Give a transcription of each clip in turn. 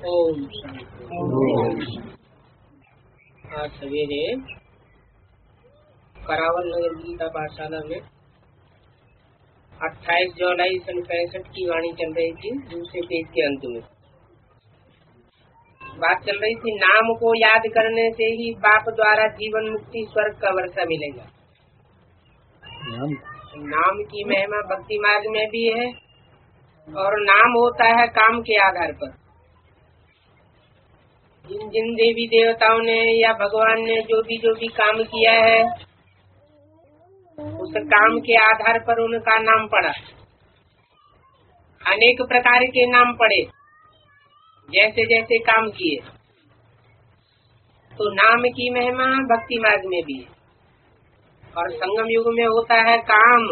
ओम। आज सवेरे करावल नगर गीता पाठशाला में 28 जुलाई 1965 की वाणी चल रही थी। दूसरे पेज के अंत में बात चल रही थी, नाम को याद करने से ही बाप द्वारा जीवन मुक्ति स्वर्ग का वर्षा मिलेगा। नाम की महिमा भक्ति मार्ग में भी है और नाम होता है काम के आधार पर। जिन जिन देवी देवताओं ने या भगवान ने जो भी काम किया है, उस काम के आधार पर उनका नाम पड़ा। अनेक प्रकार के नाम पड़े, जैसे जैसे काम किए। तो नाम की महिमा भक्ति मार्ग में भी है और संगम युग में होता है काम,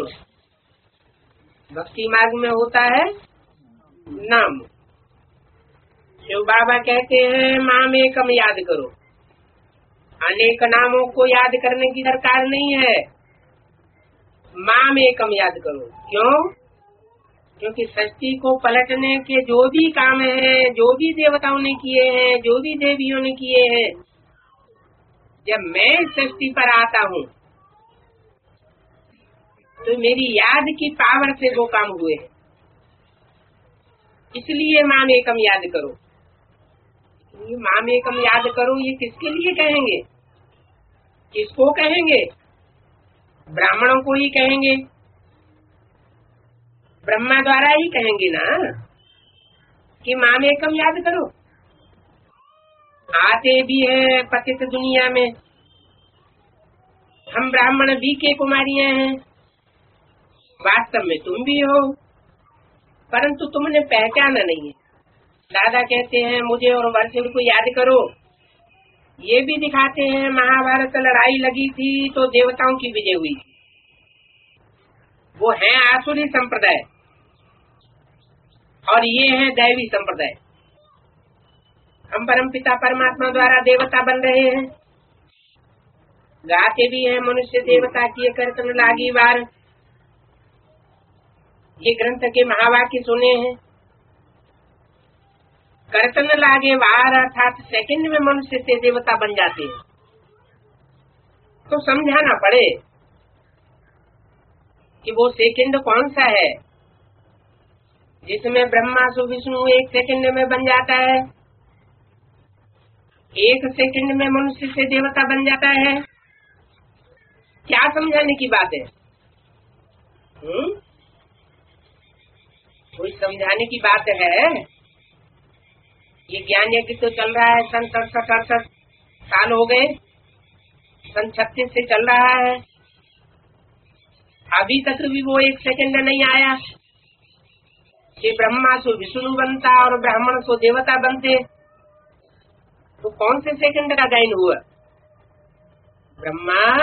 भक्ति मार्ग में होता है नाम। शिव बाबा कहते हैं माम एकम याद करो। अनेक नामों को याद करने की दरकार नहीं है, माम एकम याद करो। क्यों? क्योंकि सृष्टि को पलटने के जो भी काम है, जो भी देवताओं ने किए हैं, जो भी देवियों ने किए हैं, जब मैं सृष्टि पर आता हूँ तो मेरी याद की पावर से वो काम हुए। इसलिए माम एकम याद करो। ये माम एकम याद करो, ये किसके लिए कहेंगे? किसको कहेंगे? ब्राह्मणों को ही कहेंगे, ब्रह्मा द्वारा ही कहेंगे ना कि माम एकम याद करो। आते भी है पतित दुनिया में, हम ब्राह्मण भी के कुमारियां हैं, वास्तव में तुम भी हो, परंतु तुमने पहचाना नहीं है। दादा कहते हैं मुझे और वर्षुल को याद करो। ये भी दिखाते हैं महाभारत लड़ाई लगी थी तो देवताओं की विजय हुई थी। वो है आसुरी संप्रदाय और ये है दैवी संप्रदाय। हम परमपिता परमात्मा द्वारा देवता बन रहे हैं। गाते भी हैं मनुष्य देवता किए कीर्तन लागी वार। ये ग्रंथ के महावाक्य सुने हैं। कीर्तन लागे वार अर्थात सेकंड में मनुष्य से देवता बन जाते हैं। तो समझाना पड़े कि वो सेकंड कौन सा है जिसमें ब्रह्मा सु विष्णु एक सेकंड में बन जाता है, एक सेकंड में मनुष्य से देवता बन जाता है। क्या समझाने की बात है? कोई समझाने की बात है? ये ज्ञान यज्ञ तो चल रहा है, सन 67-68 साल हो गए, सन 36 से चल रहा है। अभी तक भी वो एक सेकंड नहीं आया कि ब्रह्मा सो विष्णु बनता और ब्राह्मण सो देवता बनते। तो कौन से सेकंड का गायन हुआ? ब्रह्मा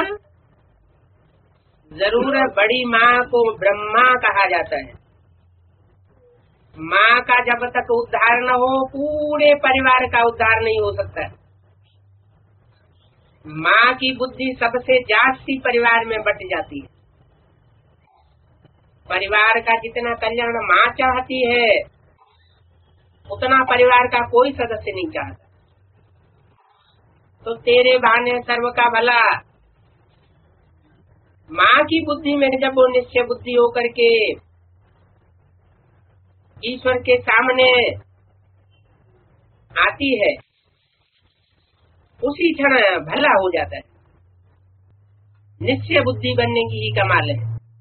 जरूर है, बड़ी माँ को ब्रह्मा कहा जाता है। माँ का जब तक उद्धार न हो, पूरे परिवार का उद्धार नहीं हो सकता है। माँ की बुद्धि सबसे जास्ती परिवार में बट जाती है। परिवार का जितना कल्याण माँ चाहती है, उतना परिवार का कोई सदस्य नहीं चाहता। तो तेरे बहाने सर्व का भला। माँ की बुद्धि में जब वो निश्चय बुद्धि होकर के ईश्वर के सामने आती है, उसी क्षण भला हो जाता है। निश्चय बुद्धि बनने की ही कमाल है।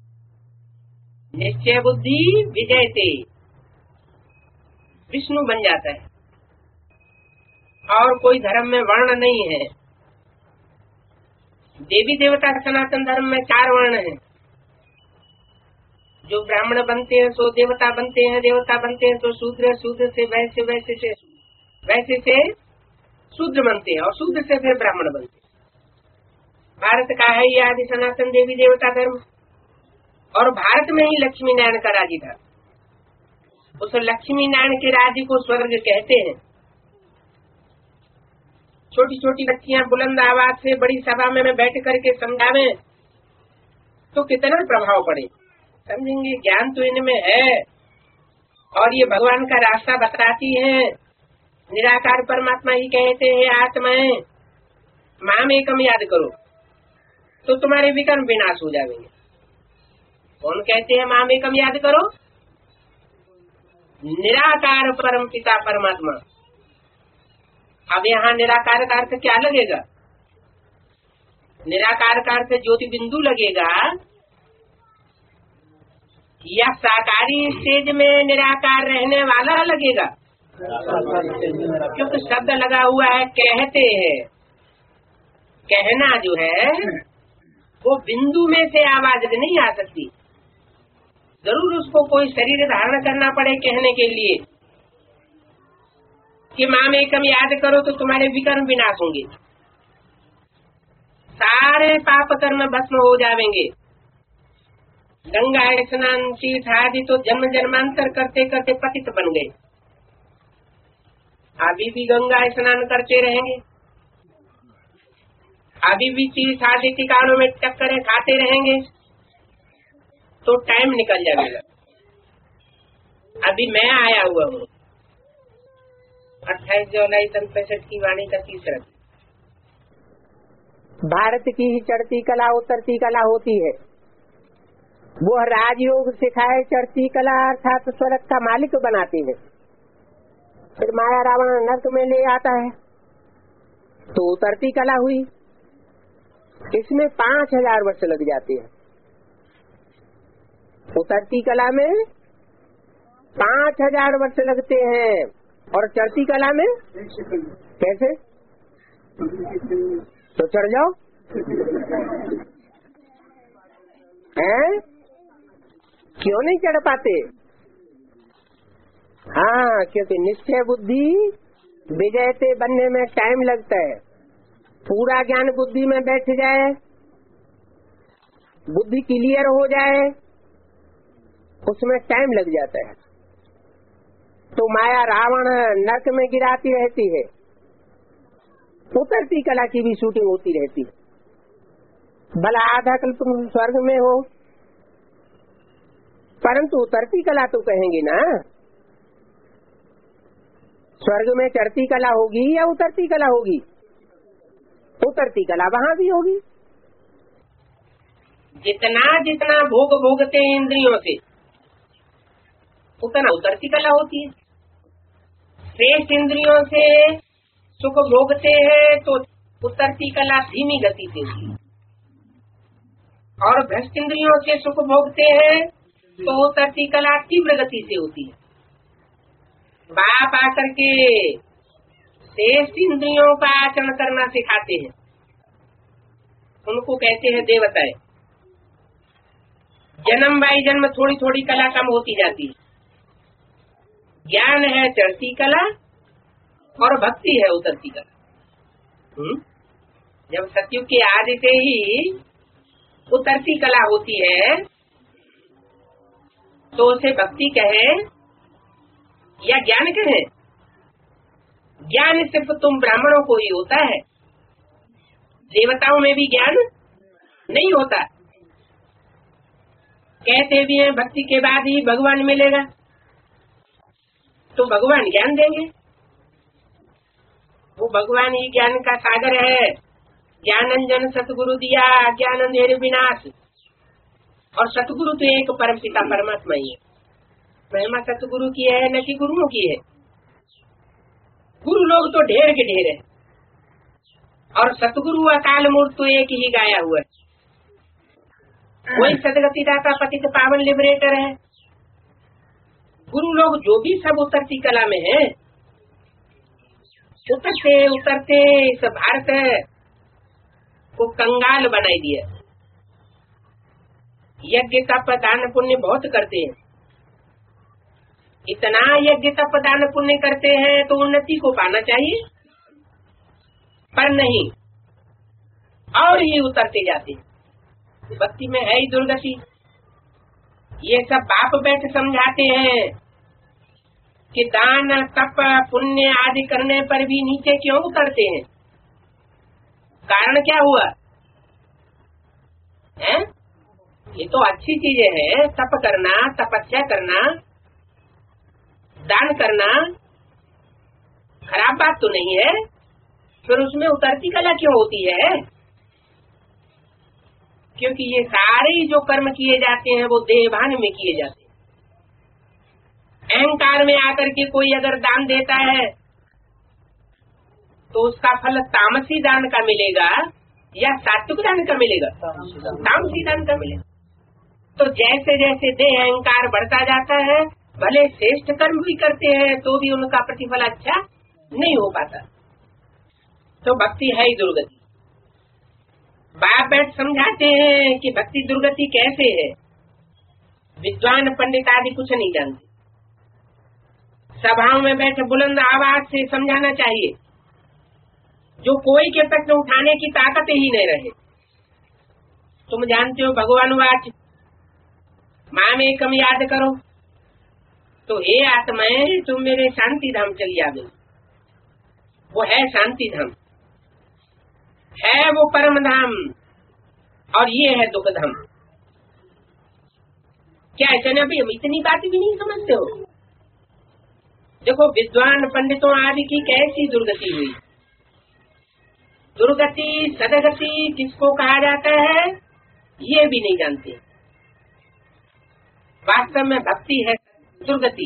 निश्चय बुद्धि विजयते, विष्णु बन जाता है। और कोई धर्म में वर्ण नहीं है। देवी देवता सनातन धर्म में 4 वर्ण हैं। जो ब्राह्मण बनते हैं सो देवता बनते हैं, देवता बनते हैं तो शूद्र, शूद्र से वैश्य, वैश्य से वैश्य से शूद्र बनते हैं और शूद्र से फिर ब्राह्मण बनते हैं। भारत का है ये आदि सनातन देवी देवता धर्म। और भारत में ही लक्ष्मी नारायण का राज्य था। उस लक्ष्मी नारायण के राज्य को स्वर्ग कहते हैं। छोटी छोटी बच्चियां बुलंद आवाज से बड़ी सभा में बैठ करके समझावे तो कितना प्रभाव पड़े। समझेंगे ज्ञान तो इनमें है और ये भगवान का रास्ता बताती है निराकार परमात्मा ही कहते हैं आत्माएं माम एकम याद करो तो तुम्हारे विकर्म विनाश हो जाएंगे। कौन कहते हैं माम एकम याद करो? निराकार परम पिता परमात्मा। अब यहाँ निराकार का अर्थ क्या लगेगा? निराकार का अर्थ ज्योति बिंदु लगेगा या साकारी स्टेज में निराकार रहने वाला लगेगा? क्योंकि शब्द लगा हुआ है कहते हैं। कहना जो है वो बिंदु में से आवाज नहीं आ सकती, जरूर उसको कोई शरीर धारण करना पड़े कहने के लिए कि माम एकम याद करो तो तुम्हारे विकर्म विनाश होंगे, सारे पाप कर्म भस्म हो जाएंगे। गंगा स्नान तीर्थ आदि तो जन्म जन्मांतर करते करते पतित बन गए, अभी भी गंगा स्नान करते रहेंगे, अभी भी तीर्थ आदि ठिकानों में चक्कर खाते रहेंगे तो टाइम निकल जाएगा। अभी मैं आया हुआ हूँ 28 जुलाई 1965 की वाणी का तीसरा। भारत की ही चढ़ती कला उतरती कला होती है। वो राजयोग सिखाए चढ़ती कला अर्थात स्वर्ग का मालिक बनाती है। फिर माया रावण नर्क में ले आता है तो उतरती कला हुई, इसमें 5000 वर्ष लग जाते हैं। उतरती कला में 5000 वर्ष लगते हैं और चढ़ती कला में कैसे? तो चढ़ जाओ हैं? क्यों नहीं चढ़ पाते? हाँ, क्योंकि निश्चय बुद्धि विजयते बनने में टाइम लगता है। पूरा ज्ञान बुद्धि में बैठ जाए, बुद्धि क्लियर हो जाए, उसमें टाइम लग जाता है। तो माया रावण नरक में गिराती रहती है, उतरती कला की भी शूटिंग होती रहती है। भला आधा कल्प स्वर्ग में हो, परंतु उतरती कला तो कहेंगे ना। स्वर्ग में चढ़ती कला होगी या उतरती कला होगी? उतरती कला वहाँ भी होगी। जितना जितना भोग भोगते हैं इंद्रियों से उतना उतरती कला होती है। श्रेष्ठ इंद्रियों से सुख भोगते हैं तो उतरती कला धीमी गति से होती है, और भ्रष्ट इंद्रियों से सुख भोगते हैं तो उतरती कला तीव्र गति से होती है। बाप आकर के श्रेष्ठ इंद्रियों का आचरण करना सिखाते हैं, उनको कहते हैं देवताएं। जन्म बाई जन्म थोड़ी थोड़ी कला कम होती जाती है। ज्ञान है चढ़ती कला और भक्ति है उतरती कला। जब सतयुग के आदि से ही उतरती कला होती है तो उसे भक्ति कहे या ज्ञान कहे? ज्ञान सिर्फ तुम ब्राह्मणों को ही होता है, देवताओं में भी ज्ञान नहीं होता। कहते भी हैं भक्ति के बाद ही भगवान मिलेगा, तो भगवान ज्ञान देंगे। वो भगवान ही ज्ञान का सागर है। ज्ञानंजन सतगुरु दिया ज्ञान अंधेरे विनाश। और सतगुरु तो एक परम पिता परमात्मा ही है। महिमा सतगुरु की है न कि गुरुओं की है। गुरु लोग तो ढेर के ढेर है और सतगुरु अकाल मूर्त तो एक ही गाया हुआ है। वही सदगति दाता पतित पावन लिबरेटर है। गुरु लोग जो भी सब उतरती कला में है, उतरते उतरते इस भारत को कंगाल बनाई दिया। यज्ञ तप दान पुण्य बहुत करते हैं, इतना यज्ञ तप दान पुण्य करते हैं तो उन्नति को पाना चाहिए, पर नहीं, और ही उतरते जाते हैं। भक्ति में है ही दुर्गति। ये सब बाप बैठ समझाते हैं कि दान तप पुण्य आदि करने पर भी नीचे क्यों उतरते हैं, कारण क्या हुआ है? ये तो अच्छी चीजें हैं, तप करना, तपस्या करना, दान करना, खराब बात तो नहीं है, फिर उसमें उतरती कला क्यों होती है? क्योंकि ये सारे जो कर्म किए जाते हैं वो देहभान में किए जाते हैं। अहंकार में आकर के कोई अगर दान देता है तो उसका फल तामसी दान का मिलेगा या सात्विक दान का मिलेगा? तामसी दान का मिलेगा। तो जैसे जैसे देह अहंकार बढ़ता जाता है, भले श्रेष्ठ कर्म भी करते हैं तो भी उनका प्रतिफल अच्छा नहीं हो पाता। तो भक्ति है ही दुर्गति। बाप बैठ समझाते हैं कि भक्ति दुर्गति कैसे है। विद्वान पंडित आदि कुछ नहीं जानते, सभाओं में बैठे बुलंद आवाज से समझाना चाहिए, जो कोई के प्रश्न उठाने की ताकत ही नहीं रहे। तुम जानते हो भगवान वाच माम एकम याद करो, तो हे आत्माएं तुम मेरे शांति धाम चली आवे। वो है शांति धाम, है वो परम धाम, और ये है दुख धाम। क्या ऐसा ना भी हम इतनी बात भी नहीं समझते हो? देखो विद्वान पंडितों आदि की कैसी दुर्गति हुई। दुर्गति सदगति किसको कहा जाता है ये भी नहीं जानते। वास्तव में भक्ति है दुर्गति।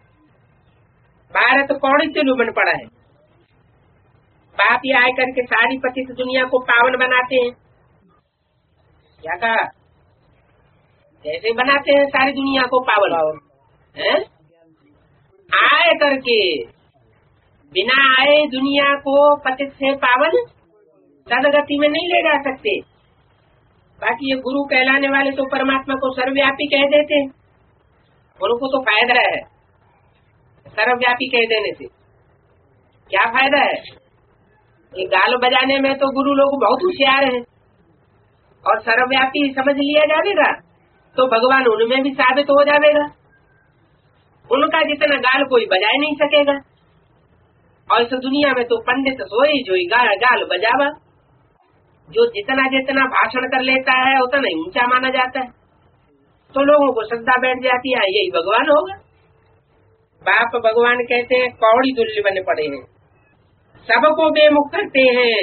भारत कौड़ी से डूबन पड़ा है। बाप ये आए करके सारी पतित दुनिया को पावन बनाते हैं। क्या कहा? कैसे बनाते हैं सारी दुनिया को पावन? हैं? आए करके बिना आए दुनिया को पतित से पावन सदगति में नहीं ले जा सकते। बाकी ये गुरु कहलाने वाले तो परमात्मा को सर्वव्यापी कह देते हैं, उनको तो फायदा है सर्वव्यापी कह देने से। क्या फायदा है? ये गाल बजाने में तो गुरु लोग बहुत होशियार हैं, और सर्वव्यापी समझ लिया जाएगा तो भगवान उनमें भी साबित हो जाएगा। उनका जितना गाल कोई बजा नहीं सकेगा। और इस दुनिया में तो पंडित सोई जो गाल बजावा, जो जितना जितना भाषण कर लेता है उतना ही ऊंचा माना जाता है, तो लोगों को श्रद्धा बैठ जाती है यही भगवान होगा। बाप भगवान कहते हैं कौड़ी तुल्य बने पड़े हैं, सबको बेमुख करते हैं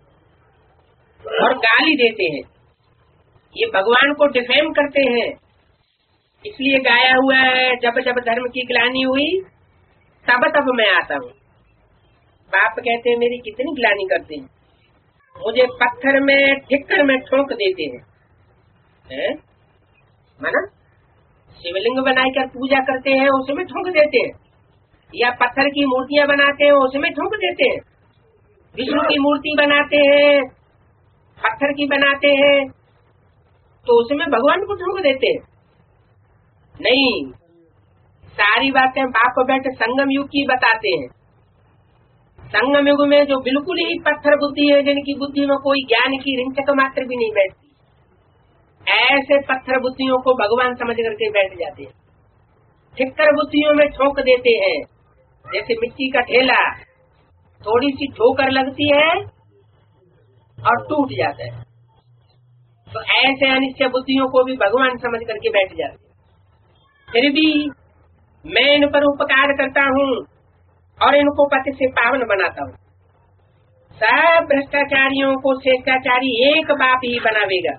और गाली देते हैं। ये भगवान को डिफेम करते हैं। इसलिए गाया हुआ है जब जब धर्म की ग्लानि हुई तब तब मैं आता हूँ। बाप कहते हैं मेरी कितनी ग्लानि करते हैं, मुझे पत्थर में ठिक्कर में ठोक देते हैं। माना शिवलिंग बनाकर पूजा करते हैं उसमें ठोक देते हैं, या पत्थर की मूर्तियां बनाते हैं उसमें ठोक देते हैं। विष्णु की मूर्ति बनाते हैं, पत्थर की बनाते हैं, तो उसमें भगवान को ठोक देते हैं। नहीं, सारी बातें बाप बैठे संगम युग की बताते हैं। संगम युग में जो बिल्कुल ही पत्थर बुद्धि है, जिनकी बुद्धि में कोई ज्ञान की रिंचक मात्र भी नहीं बैठती, ऐसे पत्थर बुद्धियों को भगवान समझ करके बैठ जाते हैं। ठिक्कर बुद्धियों में ठोक देते हैं। जैसे मिट्टी का ढेला, थोड़ी सी ठोकर लगती है और टूट जाता है, तो ऐसे अनिश्चय बुद्धियों को भी भगवान समझ करके बैठ जाते हैं। फिर भी मैं इन पर उपकार करता हूँ और इनको पति से पावन बनाता हूँ। सब भ्रष्टाचारियों को श्रेष्ठाचारी एक बाप ही बनावेगा।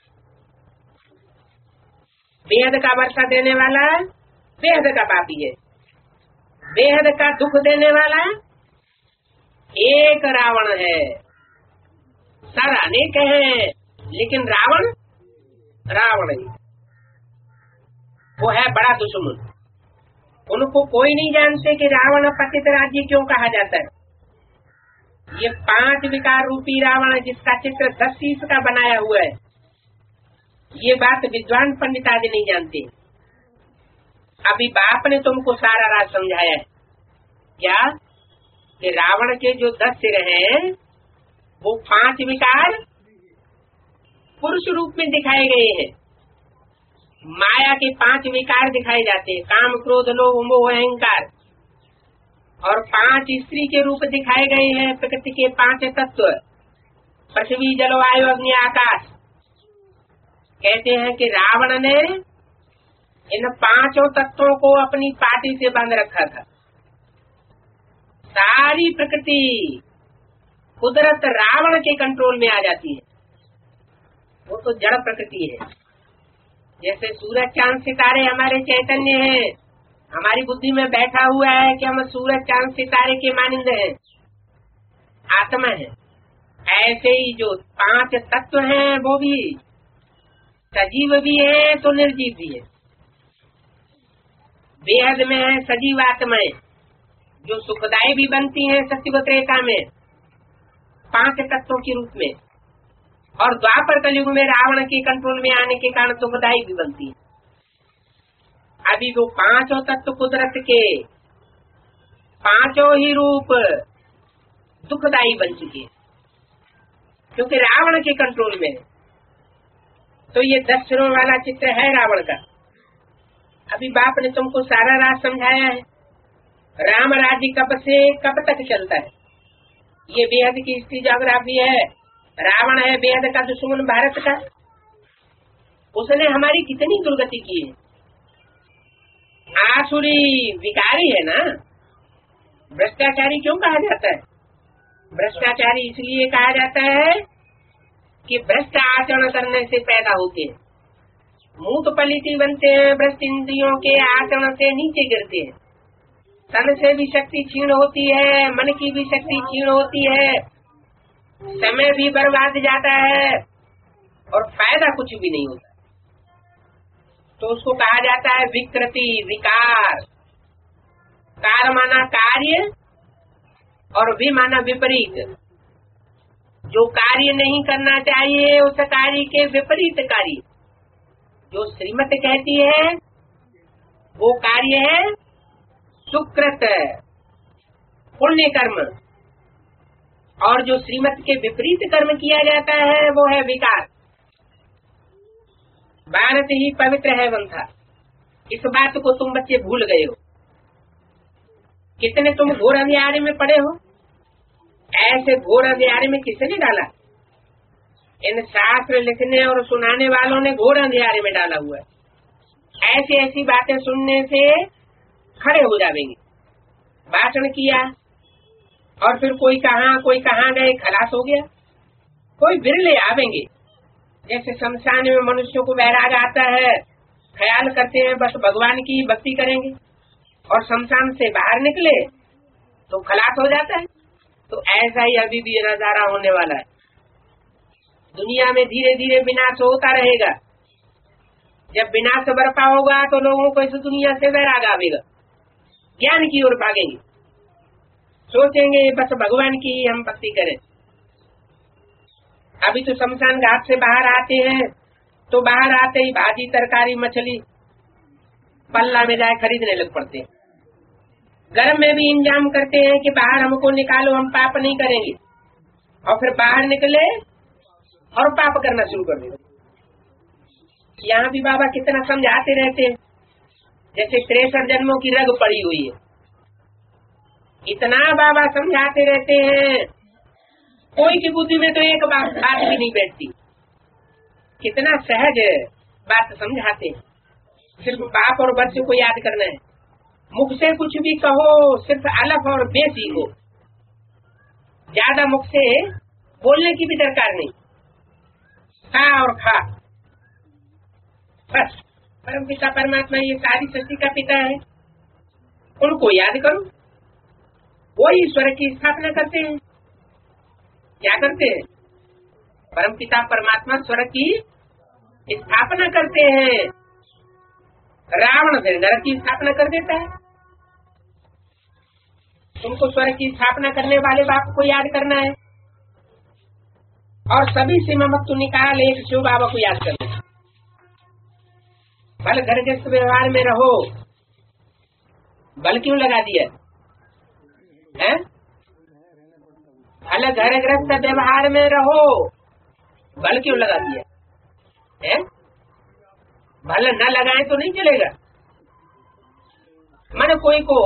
बेहद का वर्षा देने वाला बेहद का पापी है, बेहद का दुख देने वाला एक रावण है। सर अनेक है लेकिन रावण ही वो है बड़ा दुश्मन। उनको कोई नहीं जानते कि रावण पतित राज्य क्यों कहा जाता है। ये 5 विकार रूपी रावण जिसका चित्र 10 शीश का बनाया हुआ है, ये बात विद्वान पंडित आदि नहीं जानते। अभी बाप ने तुमको सारा राज समझाया है। क्या कि रावण के जो 10 सिर हैं वो 5 विकार पुरुष रूप में दिखाए गए हैं। माया के 5 विकार दिखाए जाते हैं, काम क्रोध लोभ मोह अहंकार, और 5 स्त्री के रूप दिखाए गए हैं। प्रकृति के 5 तत्व, पृथ्वी जल वायु अग्नि आकाश। कहते हैं कि रावण ने इन 5 तत्वों को अपनी पाटी से बांध रखा था। सारी प्रकृति कुदरत रावण के कंट्रोल में आ जाती है। वो तो जड़ प्रकृति है। जैसे सूरज चांद सितारे हमारे चैतन्य हैं, हमारी बुद्धि में बैठा हुआ है कि हम सूरज चांद सितारे के मानिंद हैं, आत्मा है। ऐसे ही जो 5 तत्व हैं वो भी सजीव भी है तो निर्जीव भी है। बेहद में है सजीव आत्माएं जो सुखदायी भी बनती हैं सत्युग त्रेता में 5 तत्वों के रूप में, और द्वापर कलयुग में रावण के कंट्रोल में आने के कारण दुखदायी भी बनती है। अभी वो 5 तत्व कुदरत के 5 ही रूप दुखदायी बन चुके हैं क्योंकि रावण के कंट्रोल में है। तो ये 10 सिरों वाला चित्र है रावण का। अभी बाप ने तुमको सारा राज समझाया है। राम राज्य कब से कब तक चलता है, ये बेहद की हिस्ट्री ज्योग्राफी है। रावण है बेहद का दुश्मन भारत का, उसने हमारी कितनी दुर्गति की है। आसुरी विकारी है ना। भ्रष्टाचारी क्यों कहा जाता है? भ्रष्टाचारी इसलिए कहा जाता है कि भ्रष्ट आचरण करने से पैदा होते हैं, मूत पलिती बनते हैं, भ्रष्ट इंद्रियों के आचरण से नीचे गिरते हैं। तन से भी शक्ति क्षीण होती है, मन की भी शक्ति क्षीण होती है, समय भी बर्बाद जाता है और फायदा कुछ भी नहीं होता। तो उसको कहा जाता है विकृति, विकार। कार माना कार्य और भी माना विपरीत। जो कार्य नहीं करना चाहिए उस कार्य के विपरीत कार्य, जो श्रीमत कहती है वो कार्य है सुकृत पुण्य कर्म, और जो श्रीमत के विपरीत कर्म किया जाता है वो है विकार। भारत ही पवित्र है वंथा, इस बात को तुम बच्चे भूल गए हो। कितने तुम घोर अंधियारे में पड़े हो। ऐसे घोर अंधियारे में किसने डाला? इन शास्त्र लिखने और सुनाने वालों ने घोर अंधियारे में डाला हुआ है। ऐसी ऐसी बातें सुनने से खड़े हो जाएंगे। भाषण किया और फिर कोई कहाँ गए, खलास हो गया। कोई बिरले आवेंगे। जैसे शमशान में मनुष्यों को वैराग आता है, ख्याल करते हैं बस भगवान की भक्ति करेंगे, और शमशान से बाहर निकले तो खलास हो जाता है। तो ऐसा ही अभी भी नजारा होने वाला है। दुनिया में धीरे धीरे विनाश होता रहेगा। जब विनाश बरपा होगा तो लोगों को इस दुनिया से वैराग आवेगा, ज्ञान की ओर भागेंगे, सोचेंगे बस भगवान की हम भक्ति करें। अभी तो शमशान घाट से बाहर आते हैं तो बाहर आते ही भाजी तरकारी मछली पल्ला में जाए खरीदने लग पड़ते हैं। घर में भी इंतजाम करते हैं कि बाहर हमको निकालो, हम पाप नहीं करेंगे, और फिर बाहर निकले और पाप करना शुरू कर देते। यहाँ भी बाबा कितना समझाते रहते हैं, जैसे 63 जन्मों की रग पड़ी हुई है। इतना बाबा समझाते रहते हैं, कोई की बुद्धि में तो एक बात भी नहीं बैठती। कितना सहज बात समझाते हैं। सिर्फ बाप और बच्चे को याद करना है। मुख से कुछ भी कहो, सिर्फ अलफ और बेसी हो, ज्यादा मुख से बोलने की भी दरकार नहीं। खा और खा, बस। परम पिता परमात्मा ये सारी सृष्टि का पिता है, उनको याद करो। वो ईश्वर की स्थापना करते हैं। क्या करते हैं? परम पिता परमात्मा स्वर्ग की स्थापना करते हैं। रावण फिर नरक की स्थापना कर देता है। तुमको स्वर्ग की स्थापना करने वाले बाप को याद करना है, और सभी सीमा मत निकाल एक शिव बाबा को याद करना है। भले घर गृहस्थ व्यवहार में रहो, बल क्यों लगा दिया है? भले घर गृहस्थ व्यवहार में रहो, बल क्यों लगा दिया है? भले न लगाए तो नहीं चलेगा। मन कोई को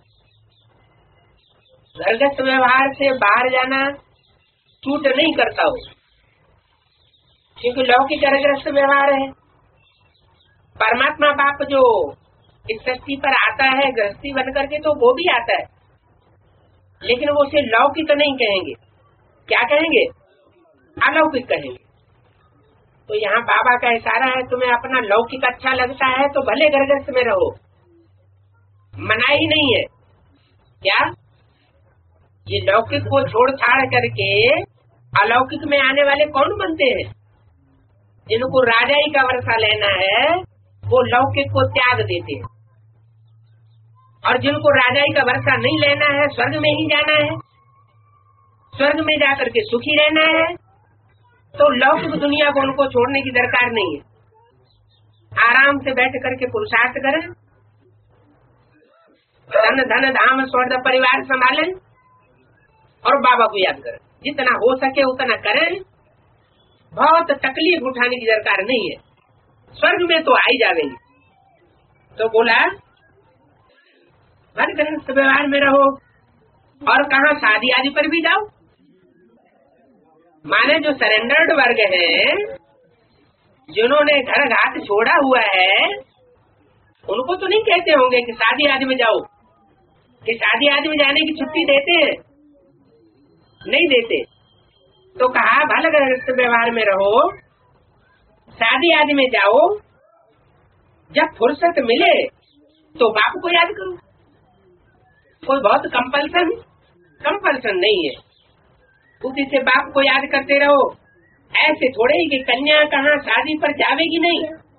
घरगस्त व्यवहार से बाहर जाना छूट नहीं करता हो, क्योंकि लौकिक घरगस्त व्यवहार है। परमात्मा बाप जो इस सृष्टि पर आता है गृहस्थी बन करके, तो वो भी आता है। लेकिन वो उसे लौकिक नहीं कहेंगे, क्या कहेंगे? अलौकिक कहेंगे। तो यहाँ बाबा का इशारा है, तुम्हें अपना लौकिक अच्छा लगता है तो भले घर गृहस्थ में रहो, मनाही नहीं है। क्या ये लौकिक को छोड़ छाड़ करके अलौकिक में आने वाले कौन बनते हैं? जिनको राजाई का वर्षा लेना है वो लौकिक को त्याग देते हैं, और जिनको राजाई का वर्षा नहीं लेना है, स्वर्ग में ही जाना है, स्वर्ग में जाकर के सुखी रहना है, तो लौकिक दुनिया को उनको छोड़ने की दरकार नहीं है। आराम से बैठ करके पुरुषार्थ करें, धन धन धाम स्वर्ग परिवार संभालें और बाबा को याद करें। जितना हो सके उतना करें, बहुत तकलीफ उठाने की दरकार नहीं है, स्वर्ग में तो आ ही जाएंगे। तो बोला घर गृहस्थ व्यवहार में रहो, और कहा शादी आदि पर भी जाओ। माने जो सरेंडर्ड वर्ग है, जिन्होंने घर घाट छोड़ा हुआ है, उनको तो नहीं कहते होंगे कि शादी आदि में जाओ, कि शादी आदि में जाने की छुट्टी देते हैं? नहीं देते। तो कहा भले गृहस्थ व्यवहार में रहो, शादी आदि में जाओ, जब फुर्सत मिले तो बाप को याद करो। कोई बहुत कंपल्सन नहीं है, उसी से बाप को याद करते रहो। ऐसे थोड़े ही कि कन्या कहाँ शादी पर जावेगी नहीं,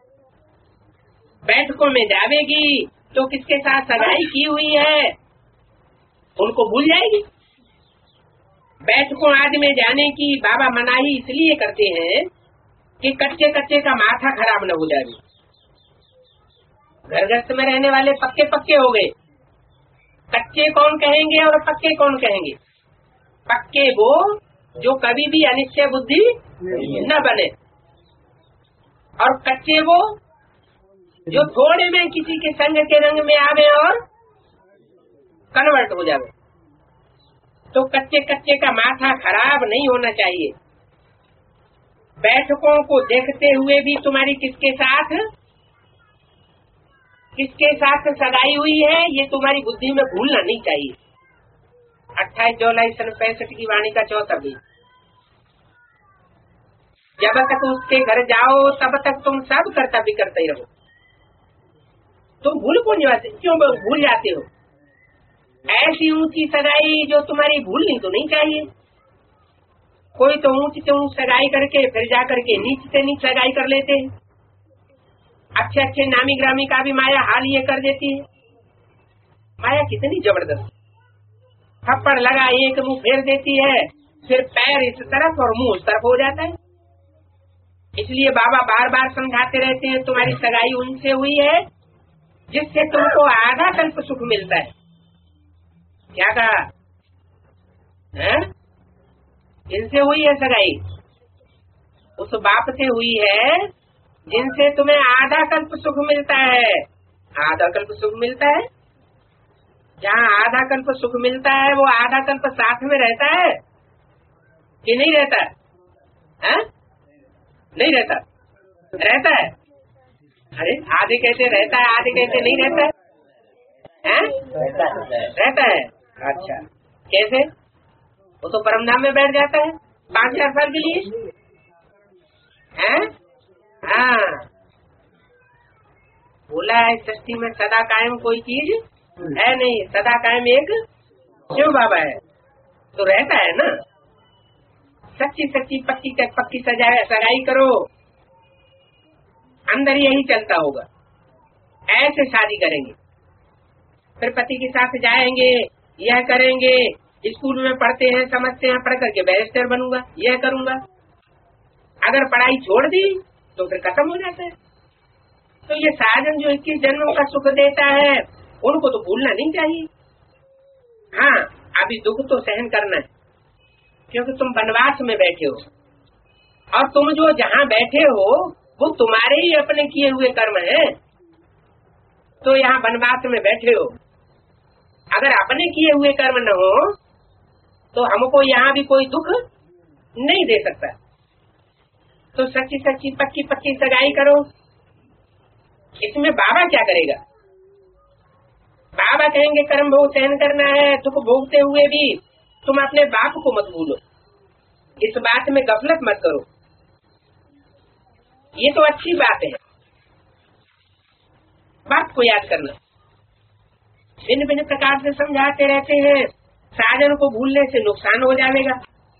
बैठकों में जावेगी तो किसके साथ सगाई की हुई है उनको भूल जाएगी। बैठकों आदि में जाने की बाबा मनाही इसलिए करते हैं कि कच्चे कच्चे का माथा खराब न हो जाए। घर गृहस्थ में रहने वाले पक्के पक्के हो गए। कच्चे कौन कहेंगे और पक्के कौन कहेंगे? पक्के वो जो कभी भी अनिश्चय बुद्धि न बने, और कच्चे वो जो थोड़े में किसी के संग के रंग में आवे और कन्वर्ट हो जावे। तो कच्चे कच्चे का माथा खराब नहीं होना चाहिए। बैठकों को देखते हुए भी तुम्हारी किसके साथ सगाई हुई है ये तुम्हारी बुद्धि में भूलना नहीं चाहिए। 28 जुलाई सन 65 की वाणी का चौथा भी, जब तक उसके घर जाओ तब तक तुम सब कर्तव्य करते ही रहो। तुम क्यों भूल जाते हो? ऐसी ऊंची सगाई जो तुम्हारी भूलनी तो नहीं चाहिए। कोई तो ऊंच से ऊंच सगाई करके फिर जाकर के नीच से नीच सगाई कर लेते हैं। अच्छे अच्छे नामी ग्रामी का भी माया हाल ये कर देती है। माया कितनी जबरदस्त, थप्पड़ लगा एक मुंह फेर देती है, फिर पैर इस तरफ और मुंह उस तरफ हो जाता है। इसलिए बाबा बार बार समझाते रहते हैं तुम्हारी सगाई उनसे हुई है जिससे तुमको आधा कल्प सुख मिलता है। क्या कहा है? इनसे हुई है सगाई, उस बाप से हुई है जिनसे तुम्हें आधा कल्प सुख मिलता है। आधा कल्प सुख मिलता है, जहाँ आधा कल्प सुख मिलता है वो आधा कल्प साथ में रहता है कि नहीं रहता है? नहीं रहता, रहता है। अरे आधे कहते रहता है, आधे कहते नहीं रहता है, रहता है। अच्छा, कैसे? वो तो परमधाम में बैठ जाता है 5,000 साल के लिए, हैं? हाँ, बोला है सृष्टि में सदा कायम कोई चीज है नहीं, सदा कायम एक शिव बाबा है, तो रहता है ना। सच्ची सच्ची पक्की सगाई करो, अंदर यही चलता होगा। ऐसे शादी करेंगे, फिर पति के साथ जाएंगे, यह करेंगे, स्कूल में पढ़ते हैं समझते हैं, पढ़ करके बैरिस्टर बनूंगा, यह करूंगा। अगर पढ़ाई छोड़ दी तो फिर खत्म हो जाता है। तो ये साधन जो 21 जन्मों का सुख देता है उनको तो भूलना नहीं चाहिए। हाँ, अभी दुख तो सहन करना है, क्योंकि तुम वनवास में बैठे हो, और तुम जो जहाँ बैठे हो वो तुम्हारे ही अपने किए हुए कर्म है। तो यहाँ वनवास में बैठे हो, अगर अपने किए हुए कर्म न हो तो हमको यहाँ भी कोई दुख नहीं दे सकता। तो सच्ची सच्ची पक्की सगाई करो। इसमें बाबा क्या करेगा? बाबा कहेंगे कर्म भोग सहन करना है, दुख भोगते हुए भी तुम अपने बाप को मत भूलो, इस बात में गफलत मत करो। ये तो अच्छी बात है, बाप को याद करना। भिन्न भिन्न प्रकार से समझाते रहते हैं, साधन को भूलने से नुकसान हो जाएगा।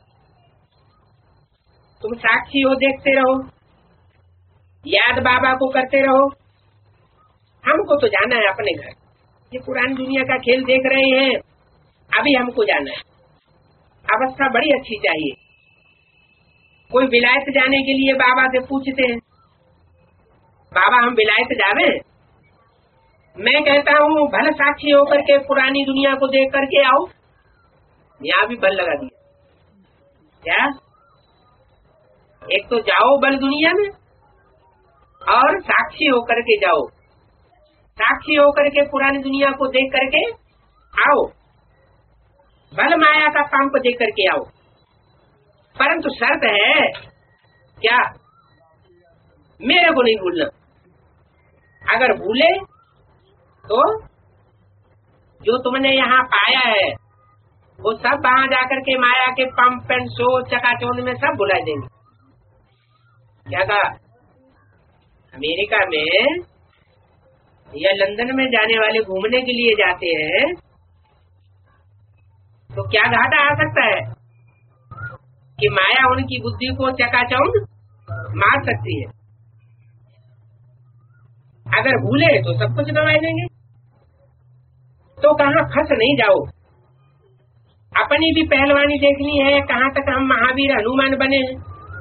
तुम साक्षी हो, देखते रहो, याद बाबा को करते रहो। हमको तो जाना है अपने घर, ये पुरानी दुनिया का खेल देख रहे हैं, अभी हमको जाना है। अवस्था बड़ी अच्छी चाहिए। कोई विलायत जाने के लिए बाबा से पूछते हैं, बाबा हम विलायत जावे? मैं कहता हूँ भले साक्षी होकर के पुरानी दुनिया को देख करके आओ। यहाँ भी बल लगा दिया क्या? एक तो जाओ बल दुनिया में, और साक्षी होकर के जाओ। साक्षी होकर के पुरानी दुनिया को देख करके आओ, बल माया का काम को देख करके आओ। परंतु शर्त है क्या? मेरे को नहीं भूलना। अगर भूले तो जो तुमने यहाँ पाया है वो सब वहां जाकर के माया के पंप एंड शो चकाचौंध में सब भुला देंगे। क्या कहा? अमेरिका में या लंदन में जाने वाले घूमने के लिए जाते हैं तो क्या घाटा आ सकता है कि माया उनकी बुद्धि को चकाचौंध मार सकती है। अगर भूले तो सब कुछ दबा देंगे। तो कहाँ फंस नहीं जाओ। अपनी भी पहलवानी देखनी है, कहाँ तक हम महावीर हनुमान बने हैं।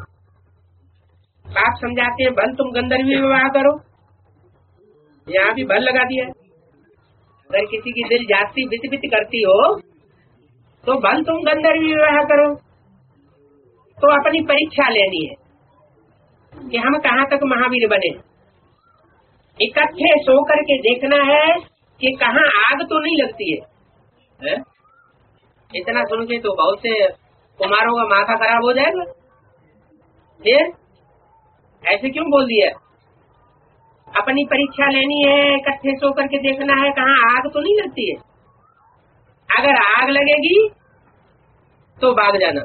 बाप समझाते हैं बल तुम गंधर्वी विवाह करो, यहाँ भी बल लगा दिया। अगर किसी की दिल जाती बित बित करती हो तो बल तुम गंधर्वी विवाह करो। तो अपनी परीक्षा लेनी है कि हम कहाँ तक महावीर बने। इकट्ठे सो करके देखना है कि कहाँ आग तो नहीं लगती है? इतना सुन के तो बहुत से कुमारों का माथा खराब हो जाएगा। फिर ऐसे क्यों बोल दिया? अपनी परीक्षा लेनी है, इकट्ठे सो करके देखना है कहाँ आग तो नहीं लगती है। अगर आग लगेगी तो भाग जाना।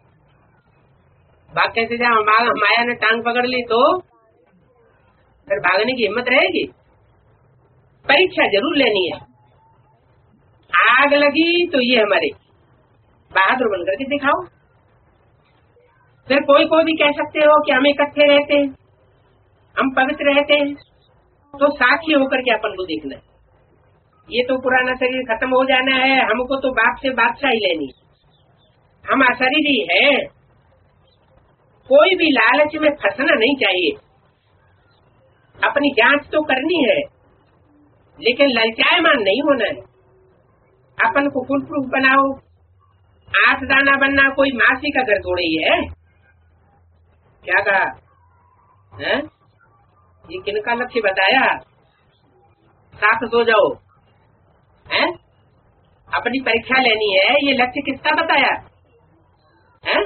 भाग कैसे जाओ? माया ने टांग पकड़ ली तो फिर भागने की हिम्मत रहेगी? परीक्षा जरूर लेनी है। आग लगी तो ये हमारे बहादुर बनकर के दिखाओ। फिर कोई को भी कह सकते हो कि हम इकट्ठे रहते हैं, हम पवित्र रहते हैं, तो साक्षी होकर के अपन को देखना है। ये तो पुराना शरीर खत्म हो जाना है, हमको तो बाप से बादशाही लेनी। हम अशरीरी है। कोई भी लालच में फंसना नहीं चाहिए। अपनी जांच तो करनी है, लेकिन ललचायमान नहीं होना है। अपन को फुल प्रूफ बनाओ। 8 दाना बनना कोई मासी का घर थोड़े ही है। क्या कहा है? ये किनका लक्ष्य बताया? साथ सो जाओ है? अपनी परीक्षा लेनी है, ये लक्ष्य किसका बताया है?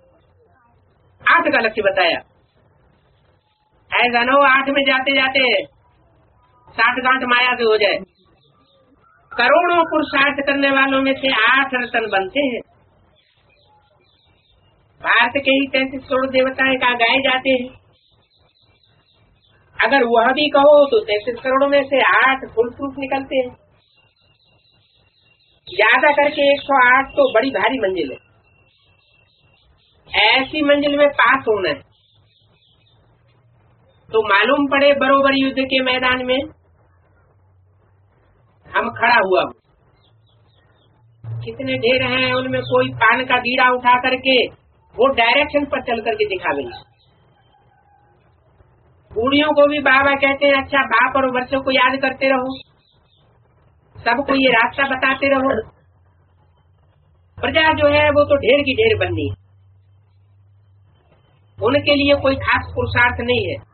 8 का लक्ष्य बताया। ऐसा न हो 8 में जाते जाते 60 गांठ माया से हो जाए। करोड़ों पुरुषार्थ करने वालों में से 8 रतन बनते हैं। भारत के ही 33 करोड़ देवताएं कहा गाए जाते हैं। अगर वह भी कहो तो 33 करोड़ में से 8 फुल प्रूफ निकलते हैं। ज्यादा करके 108 तो बड़ी भारी मंजिल है। ऐसी मंजिल में पास होना है तो मालूम पड़े बरोबर युद्ध के मैदान में हम खड़ा हुआ। कितने ढेर हैं, उनमें कोई पान का बीड़ा उठा करके वो डायरेक्शन पर चल करके दिखावेंगे। बूढ़ियों को भी बाबा कहते हैं अच्छा बाप और वर्षों को याद करते रहो, सबको ये रास्ता बताते रहो। प्रजा जो है वो तो ढेर की ढेर बननी है, उनके लिए कोई खास पुरुषार्थ नहीं है।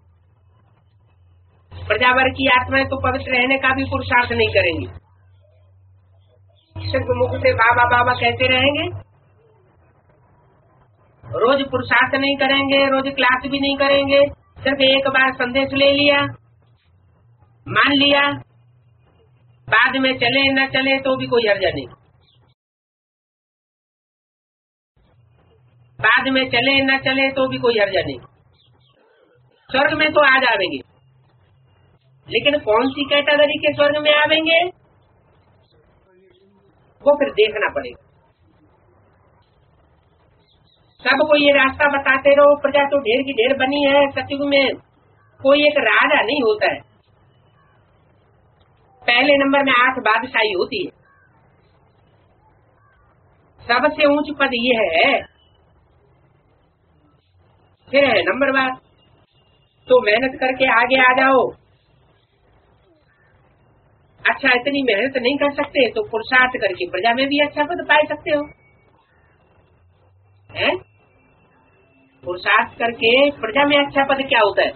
प्रजावर की आत्माएं तो पवित्र रहने का भी पुरुषार्थ नहीं करेंगी, सिर्फ मुख से बाबा बाबा कहते रहेंगे। रोज पुरुषार्थ नहीं करेंगे, रोज क्लास भी नहीं करेंगे, सिर्फ एक बार संदेश ले लिया, मान लिया, बाद में चले न चले तो भी कोई हर्जा नहीं, बाद में चले न चले तो भी कोई हर्जा नहीं। स्वर्ग में तो आ जाएंगे, लेकिन कौन सी कैटेगरी के स्वर्ग में आवेंगे वो फिर देखना पड़ेगा। सबको ये रास्ता बताते रहो, प्रजा तो ढेर की ढेर बनी है। सतयुग में कोई एक राजा नहीं होता है। पहले नंबर में 8 बादशाही होती है। सबसे ऊंच पद ये है। फिर है नंबर बात, तो मेहनत करके आगे आ जाओ। अच्छा, इतनी मेहनत नहीं कर सकते तो पुरुषार्थ करके प्रजा में भी अच्छा पद पा सकते हो, हैं? पुरुषार्थ करके प्रजा में अच्छा पद क्या होता है?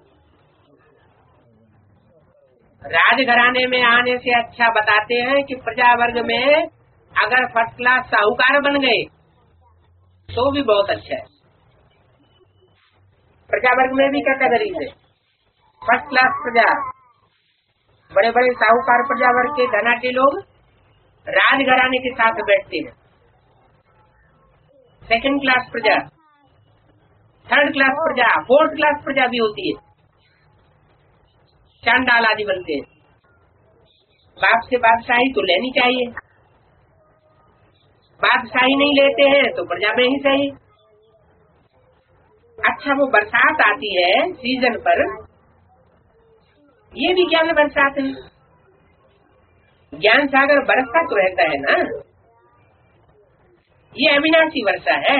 राजघराने में आने से अच्छा बताते हैं कि प्रजा वर्ग में अगर फर्स्ट क्लास साहूकार बन गए तो भी बहुत अच्छा है। प्रजा वर्ग में भी कैटेगरी है, फर्स्ट क्लास प्रजा, बड़े बड़े साहूकार प्रजा वर्ग के धनाटे लोग राजघराने के साथ बैठते हैं। सेकंड क्लास प्रजा, थर्ड क्लास प्रजा, फोर्थ क्लास प्रजा भी होती है। चांडाल आदि बनते हैं। बाप से बादशाही तो लेनी चाहिए, बादशाही नहीं लेते हैं तो प्रजा में ही सही। अच्छा, वो बरसात आती है सीजन पर, ये भी ज्ञान बरसात है। ज्ञान सागर बरसता तो रहता है ना, ये अविनाशी वर्षा है।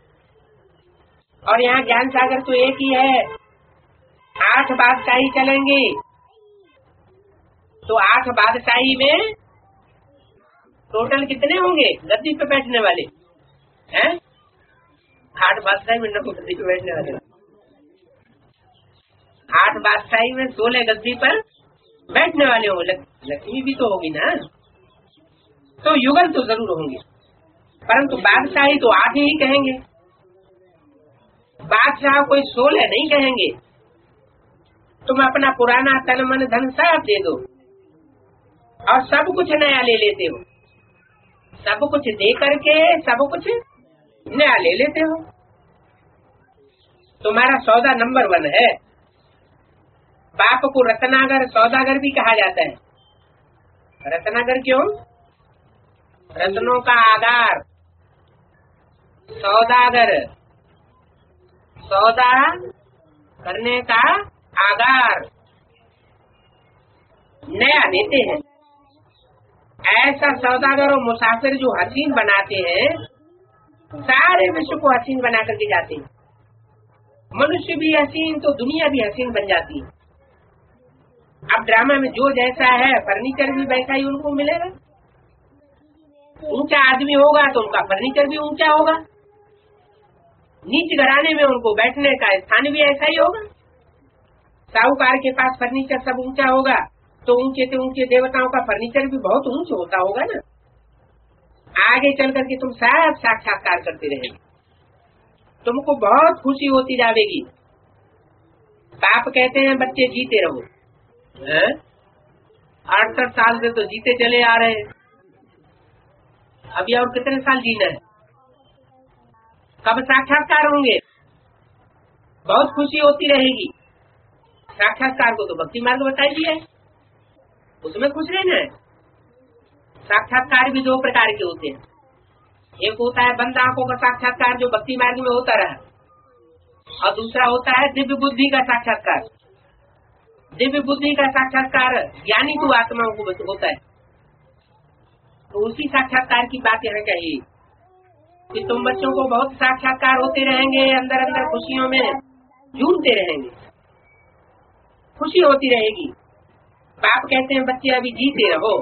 और यहाँ ज्ञान सागर तो एक ही है। 8 बादशाही चलेंगे तो 8 बादशाही में टोटल कितने होंगे गद्दी पे बैठने वाले हैं? 8 बादशाही में न गद्दी पे बैठने वाले, 8 बादशाही में 16 गद्दी पर बैठने वाले होंगे। लक्ष्मी भी तो होगी ना, तो युगल तो जरूर होंगे, परंतु बादशाही तो 8 ही कहेंगे। बादशाह कोई 16 नहीं कहेंगे। तुम अपना पुराना तन मन धन सब दे दो और सब कुछ नया ले लेते हो, सब कुछ दे करके सब कुछ नया ले लेते हो। तुम्हारा सौदा नंबर 1 है। बाप को रत्नागर सौदागर भी कहा जाता है। रत्नागर क्यों? रत्नों का आधार, सौदागर, सौदा करने का आधार, नया देते हैं। ऐसा सौदागर और मुसाफिर जो हसीन बनाते हैं, सारे विश्व को हसीन बना करके जाते हैं। मनुष्य भी हसीन तो दुनिया भी हसीन बन जाती है। अब ड्रामा में जो जैसा है फर्नीचर भी वैसा ही उनको मिलेगा। ऊंचा आदमी होगा तो उनका फर्नीचर भी ऊंचा होगा, नीच घराने में उनको बैठने का स्थान भी ऐसा ही होगा। साहूकार के पास फर्नीचर सब ऊंचा होगा तो ऊंचे से ऊंचे देवताओं का फर्नीचर भी बहुत ऊंचा होता होगा ना। आगे चल करके तुम सब साक्षात्कार करते रहेंगे, तुमको बहुत खुशी होती जाएगी। बाप कहते हैं बच्चे जीते रहो, 68 साल से तो जीते चले आ रहे हैं, अभी और कितने साल जीना है? कब साक्षात्कार होंगे? बहुत खुशी होती रहेगी। साक्षात्कार को तो भक्ति मार्ग बताई दिया है, उसमें खुश रहना है। साक्षात्कार भी 2 प्रकार के होते हैं। एक होता है बंद आंखों का साक्षात्कार जो भक्ति मार्ग में होता रहा, और दूसरा होता है दिव्य बुद्धि का साक्षात्कार। दिव्य बुद्धि का साक्षात्कार ज्ञानी को आत्माओं को होता है। तो उसी साक्षात्कार की बात यहाँ कही कि तुम बच्चों को बहुत साक्षात्कार होते रहेंगे, अंदर अंदर खुशियों में झूमते रहेंगे, खुशी होती रहेगी। बाप कहते हैं बच्चे अभी जीते रहो।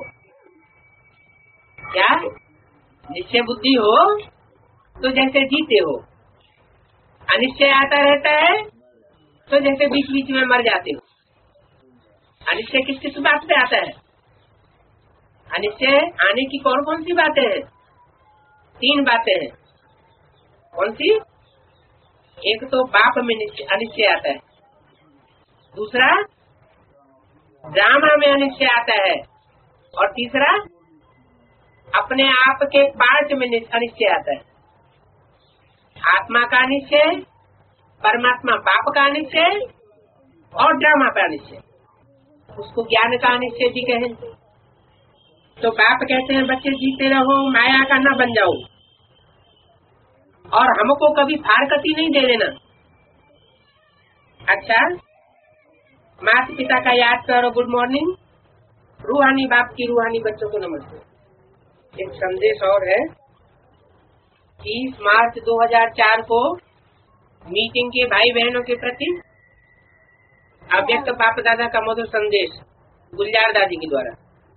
क्या निश्चय बुद्धि हो तो जैसे जीते हो, अनिश्चय आता रहता है तो जैसे बीच बीच में मर जाते हो। अनिश्चय किस किस बात पे आता है? अनिश्चय आने की कौन कौन सी बातें हैं? 3 बातें हैं। कौन सी? एक तो बाप में अनिश्चय आता है, दूसरा ड्रामा में अनिश्चय आता है, और तीसरा अपने आप के पार्ट में अनिश्चय आता है। आत्मा का निश्चय, परमात्मा बाप का निश्चय और ड्रामा का निश्चय, उसको ज्ञान का निश्चय भी कहें। तो बाप कहते हैं बच्चे जीते रहो, माया का न बन जाओ और हमको कभी फारकती नहीं दे देना। अच्छा, माता पिता का याद करो, गुड मॉर्निंग। रूहानी बाप की रूहानी बच्चों को नमस्ते। एक संदेश और है, 30 मार्च 2004 को मीटिंग के भाई बहनों के प्रति अव्यक्त बाप दादा का मधुर संदेश गुलजार दादी के द्वारा।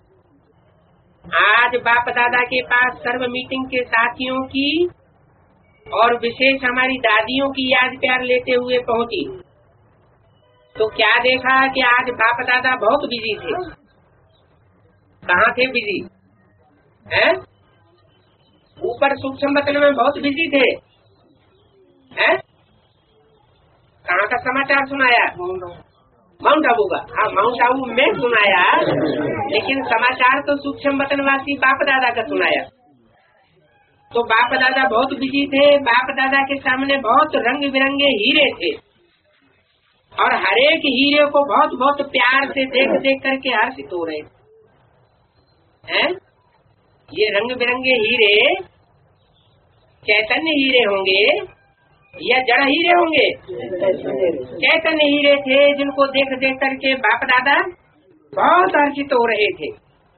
आज बाप दादा के पास सर्व मीटिंग के साथियों की और विशेष हमारी दादियों की याद प्यार लेते हुए पहुंची, तो क्या देखा कि आज बाप दादा बहुत बिजी थे। कहाँ थे बिजी? हैं? ऊपर सूक्ष्म वतन में बहुत बिजी थे। हैं? कहाँ का समाचार सुनाया? माउंट आबू का। हाँ, माउंट आबू में सुनाया, लेकिन समाचार तो सूक्ष्म वतनवासी बाप दादा का सुनाया। तो बाप दादा बहुत बिजी थे। बाप दादा के सामने बहुत रंग बिरंगे हीरे थे और हर एक हीरे को बहुत बहुत प्यार से देख देख करके हर्षित हो रहे हैं। ये रंग बिरंगे हीरे चैतन्य हीरे होंगे या जड़ हीरे होंगे? चैतन्य हीरे थे, जिनको देख देख करके बाप दादा बहुत हर्षित हो रहे थे।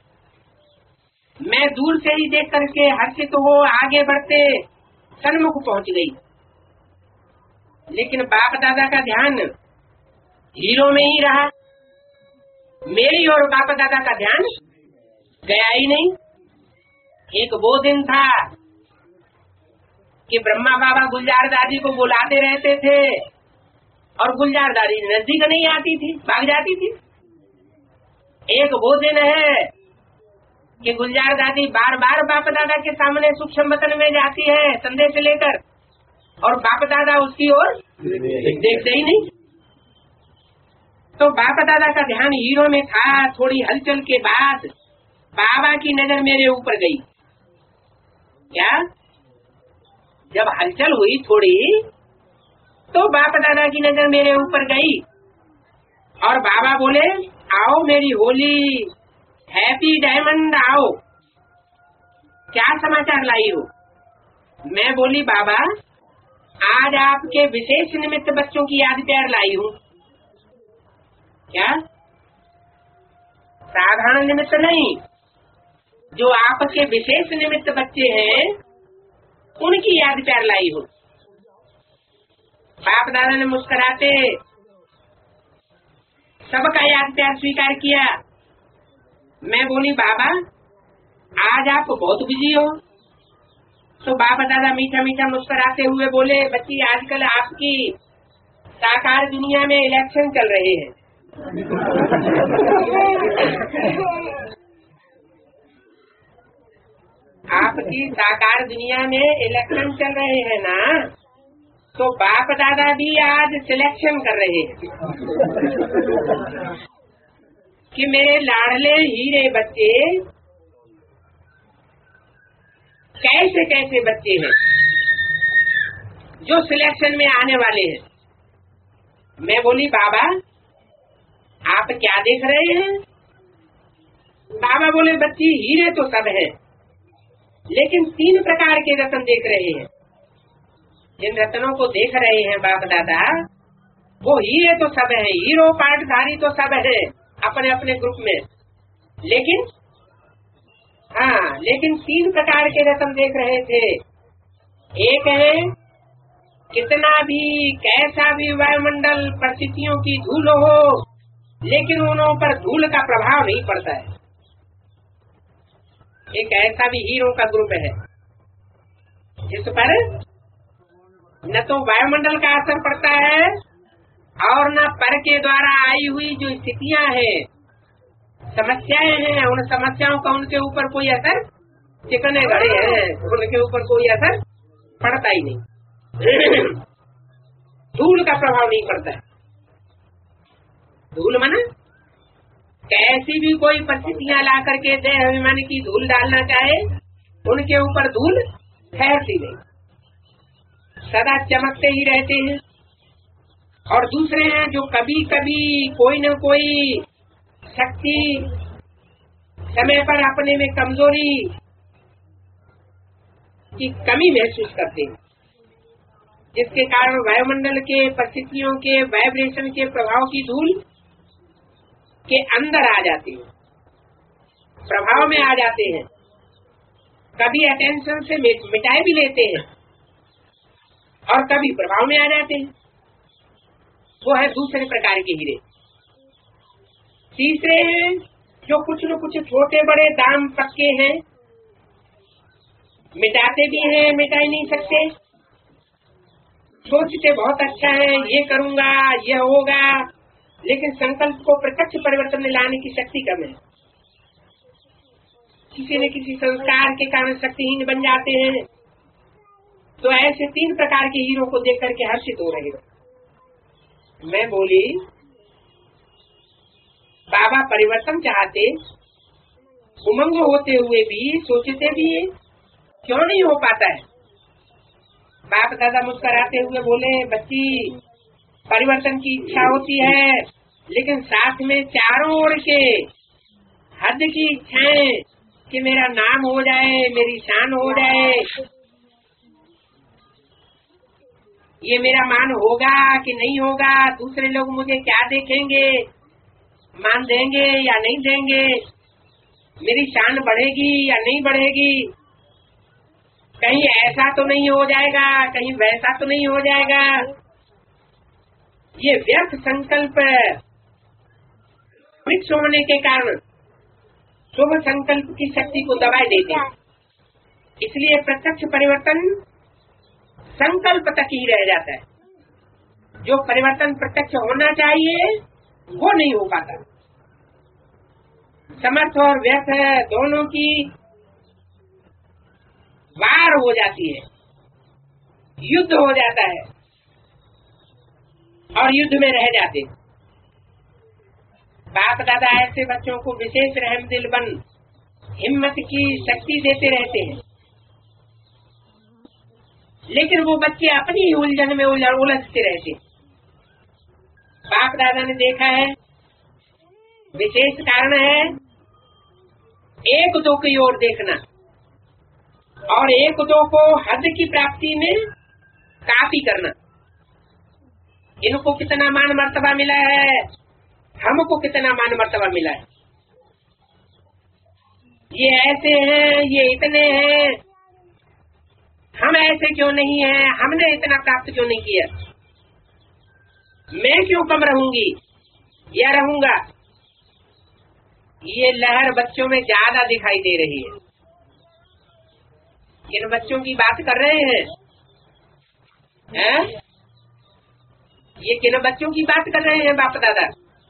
मैं दूर से ही देख करके हर्षित हो आगे बढ़ते सन्मुख पहुंच गई, लेकिन बाप दादा का ध्यान हीरो में ही रहा। मेरी और बाप दादा का ध्यान गया ही नहीं। एक वो दिन था कि ब्रह्मा बाबा गुलजार दादी को बुलाते रहते थे और गुलजार दादी नजदीक नहीं आती थी, भाग जाती थी। एक वो दिन है कि गुलजार दादी बार बार बाप दादा के सामने सूक्ष्म वतन में जाती है संदेश लेकर, और बाप दादा उसकी ओर देखते ही नहीं। तो बाप दादा का ध्यान हीरो में था। थोड़ी हलचल के बाद बाबा की नजर मेरे ऊपर गई। क्या? जब हलचल हुई थोड़ी, तो बाप दादा की नजर मेरे ऊपर गई और बाबा बोले, आओ मेरी होली हैप्पी डायमंड, आओ, क्या समाचार लाई हो? मैं बोली, बाबा आज आपके विशेष निमित्त बच्चों की याद प्यार लाई हूँ। क्या? साधारण निमित्त नहीं, जो आपके विशेष निमित्त बच्चे हैं उनकी याद प्यार लाई हूँ। बाप दादा ने मुस्कुराते सबका याद प्यार स्वीकार किया। मैं बोली, बाबा आज आप बहुत बिजी हो। तो बाप दादा मीठा मीठा मुस्कुराते हुए बोले, बच्ची आजकल आपकी साकार दुनिया में इलेक्शन चल रहे हैं। आपकी साकार दुनिया में इलेक्शन चल रहे हैं ना, तो बाप दादा भी आज सिलेक्शन कर रहे हैं कि मेरे लाडले हीरे बच्चे कैसे कैसे बच्चे हैं जो सिलेक्शन में आने वाले हैं। मैं बोली, बाबा आप क्या देख रहे हैं? बाबा बोले, बच्ची हीरे तो सब है, लेकिन 3 प्रकार के रत्न देख रहे हैं। जिन रत्नों को देख रहे हैं बाप दादा, वो हीरे तो सब है, हीरो पाठधारी तो सब है अपने अपने ग्रुप में, लेकिन लेकिन 3 प्रकार के रत्न देख रहे थे। एक है, कितना भी कैसा भी वायुमंडल परिस्थितियों की धूल हो, लेकिन उनों पर धूल का प्रभाव नहीं पड़ता है। एक ऐसा भी हीरो का ग्रुप है जिस पर न तो वायुमंडल का असर पड़ता है और न पर के द्वारा आई हुई जो स्थितियां हैं, समस्याएं हैं, उन समस्याओं का उनके ऊपर कोई असर, चिकने घड़े हैं, उनके ऊपर कोई असर पड़ता ही नहीं। धूल का प्रभाव नहीं पड़ता है। धूल माना कैसी भी कोई परिस्थितियां ला करके देह अभिमान की धूल डालना चाहे, उनके ऊपर धूल ठहरती नहीं, सदा चमकते ही रहते हैं। और दूसरे हैं जो कभी कभी कोई न कोई शक्ति समय पर अपने में कमजोरी की कमी महसूस करते हैं, जिसके कारण वायुमंडल के परिस्थितियों के वाइब्रेशन के प्रभाव की धूल के अंदर आ जाते हैं, प्रभाव में आ जाते हैं। कभी अटेंशन से मिटाए भी लेते हैं और कभी प्रभाव में आ जाते हैं। वो है दूसरे प्रकार के हीरे। तीसरे हैं जो कुछ न कुछ छोटे बड़े दाम पक्के हैं, मिटाते भी हैं, मिटा ही नहीं सकते। सोचते बहुत अच्छा है, ये करूंगा, ये होगा, लेकिन संकल्प को प्रत्यक्ष परिवर्तन में लाने की शक्ति कम है। किसी न किसी संस्कार के कारण शक्तिहीन बन जाते हैं। तो ऐसे 3 प्रकार के हीरो को देख करके हर्षित हो रहे हो। मैं बोली, बाबा परिवर्तन चाहते, उमंग होते हुए भी सोचते भी है, क्यों नहीं हो पाता है? बाप दादा मुस्कुराते हुए बोले, बच्ची परिवर्तन की इच्छा होती है, लेकिन साथ में चारों ओर के हद की इच्छाएं कि मेरा नाम हो जाए, मेरी शान हो जाए, ये मेरा मान होगा कि नहीं होगा, दूसरे लोग मुझे क्या देखेंगे, मान देंगे या नहीं देंगे, मेरी शान बढ़ेगी या नहीं बढ़ेगी, कहीं ऐसा तो नहीं हो जाएगा, कहीं वैसा तो नहीं हो जाएगा। ये व्यर्थ संकल्प मिक्स होने के कारण शुभ संकल्प की शक्ति को दबाए देते हैं। इसलिए प्रत्यक्ष परिवर्तन संकल्प तक ही रह जाता है। जो परिवर्तन प्रत्यक्ष होना चाहिए वो नहीं हो पाता। समर्थ और व्यर्थ दोनों की वार हो जाती है, युद्ध हो जाता है और युद्ध में रह जाते हैं। बाप दादा ऐसे बच्चों को विशेष रहमदिल बन हिम्मत की शक्ति देते रहते हैं, लेकिन वो बच्चे अपनी ही उलझन में उलझते रहते। बाप दादा ने देखा है, विशेष कारण है एक दो की ओर देखना और एक दो को हद की प्राप्ति में काफी करना। इनको कितना मान मर्तबा मिला है, हमको कितना मान मर्तबा मिला है, ये ऐसे हैं, ये इतने हैं, हम ऐसे क्यों नहीं हैं, हमने इतना प्राप्त क्यों नहीं किया, मैं क्यों कम रहूंगी या रहूंगा। ये लहर बच्चों में ज्यादा दिखाई दे रही है। किन बच्चों की बात कर रहे हैं? ये किन बच्चों की बात कर रहे हैं बाप दादा?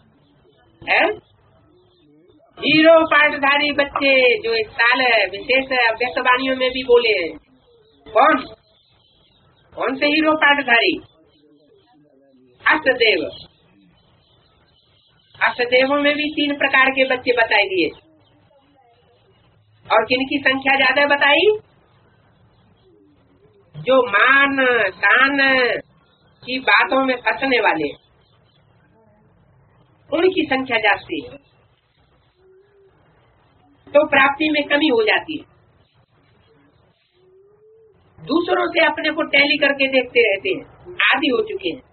हीरो पाठधारी बच्चे जो इस साल विशेष अभ्यस्तवाणियों में भी बोले हैं। कौन से हीरो पाठधारी? अष्टदेव। अष्टदेवों में भी 3 प्रकार के बच्चे बताए दिए। और किनकी संख्या ज्यादा बताई? जो मान शान की बातों में फंसने वाले, उनकी संख्या जाती है, तो प्राप्ति में कमी हो जाती है। दूसरों से अपने को टैली करके देखते रहते हैं, आदी हो चुके हैं।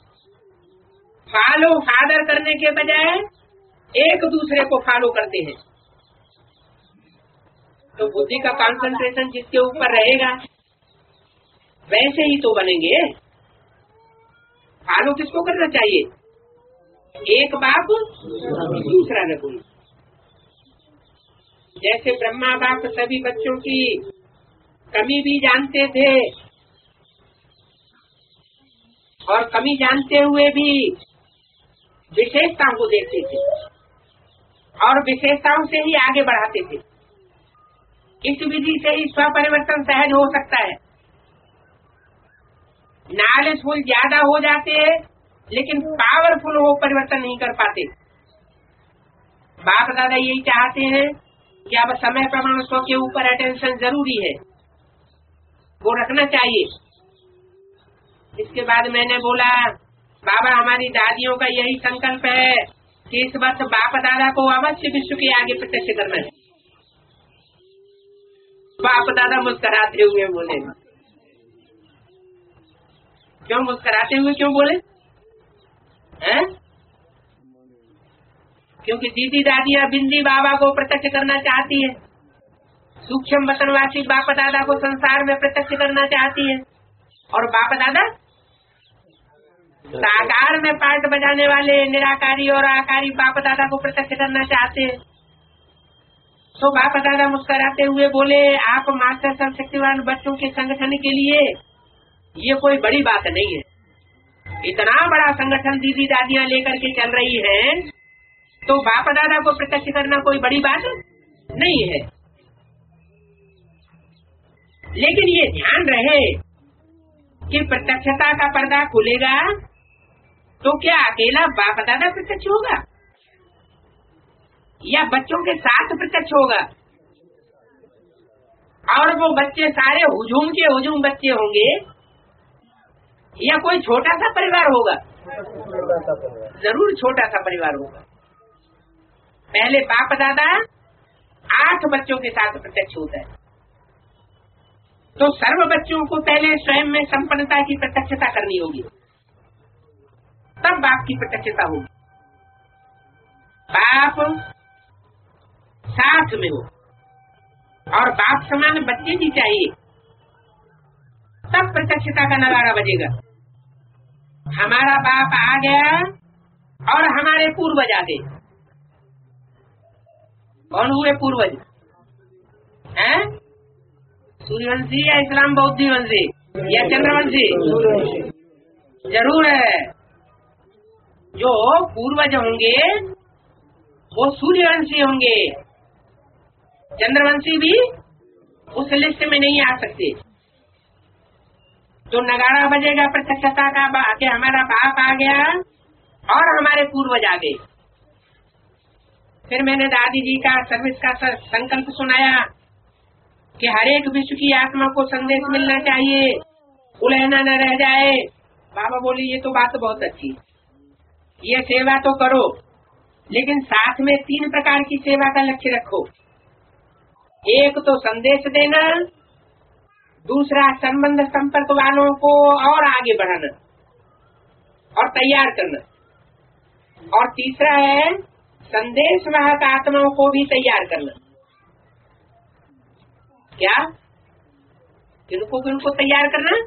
फॉलो फादर करने के बजाय एक दूसरे को फॉलो करते हैं, तो बुद्धि का कंसंट्रेशन जिसके ऊपर रहेगा वैसे ही तो बनेंगे। फॉलो किसको करना चाहिए? एक बाप दूसरा न कोई। जैसे ब्रह्मा बाप सभी बच्चों की कमी भी जानते थे और कमी जानते हुए भी विशेषताओं को देखते थे और विशेषताओं से ही आगे बढ़ाते थे। इस विधि से ही स्वपरिवर्तन सहज हो सकता है। नॉलेजफुल ज्यादा हो जाते हैं लेकिन पावरफुल हो परिवर्तन नहीं कर पाते। बाप दादा यही चाहते हैं कि अब समय प्रमाण स्व के ऊपर अटेंशन जरूरी है, वो रखना चाहिए। इसके बाद मैंने बोला बाबा हमारी दादियों का यही संकल्प है कि इस वर्ष बाप दादा को अवश्य विश्व के आगे प्रत्यक्ष करना है। बाप दादा मुस्कुराते हुए बोले। क्यों मुस्कुराते हुए क्यों बोले हैं? क्योंकि दीदी दादियां बिंदी बाबा को प्रत्यक्ष करना चाहती है, सूक्ष्म वतनवासी बाप दादा को संसार में प्रत्यक्ष करना चाहती है, और बाप दादा साकार में पार्ट बजाने वाले निराकारी और आकारी बाप दादा को प्रत्यक्ष करना चाहते हैं। तो बाप दादा मुस्कुराते हुए बोले आप मास्टर सर्वशक्तिवान बच्चों के संगठन के लिए ये कोई बड़ी बात नहीं है, इतना बड़ा संगठन दीदी दादियां लेकर के चल रही हैं, तो बाप दादा को प्रत्यक्ष करना कोई बड़ी बात नहीं है। लेकिन ये ध्यान रहे कि प्रत्यक्षता का पर्दा खुलेगा तो क्या अकेला बाप दादा प्रत्यक्ष होगा या बच्चों के साथ प्रत्यक्ष होगा? और वो बच्चे सारे हुजूम के हुजूम बच्चे होंगे या कोई छोटा सा परिवार होगा? जरूर छोटा सा परिवार होगा। पहले बाप दादा 8 बच्चों के साथ प्रत्यक्ष होता है, तो सर्व बच्चों को पहले स्वयं में संपन्नता की प्रत्यक्षता करनी होगी, तब बाप की प्रत्यक्षता होगी। बाप साथ में हो और बाप समान बच्चे भी चाहिए, तब प्रत्यक्षता का नगाड़ा बजेगा। हमारा बाप आ गया और हमारे पूर्वज आ गए। कौन हुए पूर्वज? हैं? सूर्यवंशी या इस्लाम बौद्धी वंशी या चंद्रवंशी? जरूर है। जो पूर्वज होंगे वो सूर्यवंशी होंगे, चंद्रवंशी भी उस लिस्ट में नहीं आ सकते। तो नगाड़ा बजेगा प्रत्यक्षता का कि हमारा बाप आ गया और हमारे पूर्वज आ गए। फिर मैंने दादी जी का सर्विस का संकल्प सुनाया कि हर एक विश्व की आत्मा को संदेश मिलना चाहिए, उलझना न रह जाए। बाबा बोली ये तो बात बहुत अच्छी, ये सेवा तो करो, लेकिन साथ में 3 प्रकार की सेवा का लक्ष्य रखो। एक तो संदेश देना, दूसरा संबंध संपर्क वालों को और आगे बढ़ाना और तैयार करना, और तीसरा है संदेश वाहक आत्माओं को भी तैयार करना। क्या? किनको तैयार करना?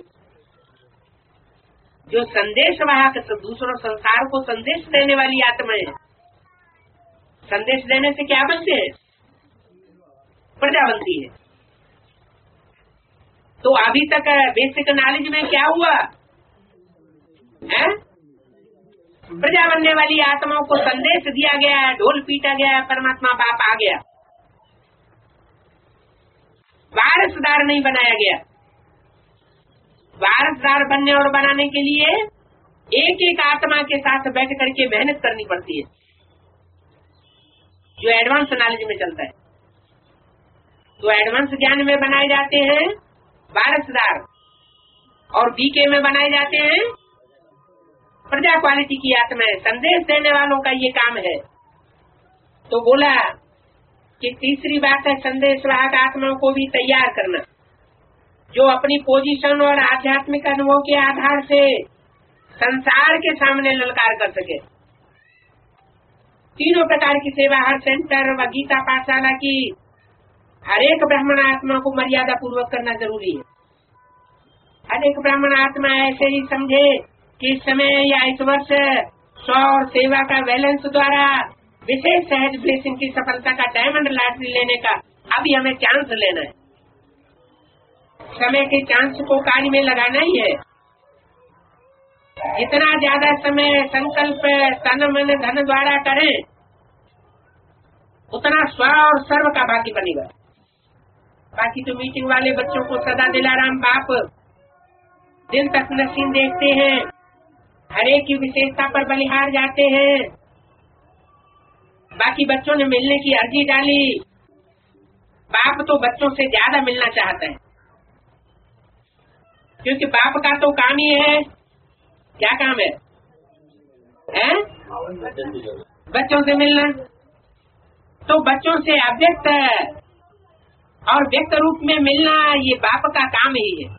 जो संदेश वाहक तो दूसरों संसार को संदेश देने वाली आत्माएं। संदेश देने से क्या बनते हैं? प्रजा बनती है। तो अभी तक बेसिक नॉलेज में क्या हुआ है? प्रजा बनने वाली आत्माओं को संदेश दिया गया, ढोल पीटा गया, परमात्मा बाप आ गया। वारसदार नहीं बनाया गया। वारसदार बनने और बनाने के लिए एक एक आत्मा के साथ बैठ करके मेहनत करनी पड़ती है, जो एडवांस नॉलेज में चलता है। तो एडवांस ज्ञान में बनाए जाते हैं वारसदार, और बीके में बनाए जाते हैं प्रजा क्वालिटी की आत्माएं। संदेश देने वालों का ये काम है। तो बोला कि तीसरी बात है संदेश वाहक आत्माओं को भी तैयार करना, जो अपनी पोजीशन और आध्यात्मिक अनुभव के आधार से संसार के सामने ललकार कर सके। 3 प्रकार की सेवा हर सेंटर व गीता पाठशाला की हर एक ब्राह्मण आत्मा को मर्यादा पूर्वक करना जरूरी है। हर एक ब्राह्मण आत्मा ऐसे ही समझे कि इस समय या इस वर्ष 100 और सेवा का बैलेंस द्वारा विशेष सहज ब्लेसिंग की सफलता का डायमंड लॉटरी लेने का अभी हमें चांस लेना है। समय के चांस को कार्य में लगाना ही है। जितना ज्यादा समय संकल्प तन मन धन द्वारा करें, उतना स्व और सर्व का भाग्य बनेगा। बाकी तो मीटिंग वाले बच्चों को सदा दिलाराम बाप दिन तक नसीन देखते हैं, हर एक की विशेषता पर बलिहार जाते हैं, बाकी बच्चों ने मिलने की अर्जी डाली। बाप तो बच्चों से ज्यादा मिलना चाहता है, क्योंकि बाप का तो काम ही है, क्या काम है, बच्चों से मिलना। तो बच्चों से अव्यक्त और व्यक्त रूप में मिलना ये बाप का काम ही है।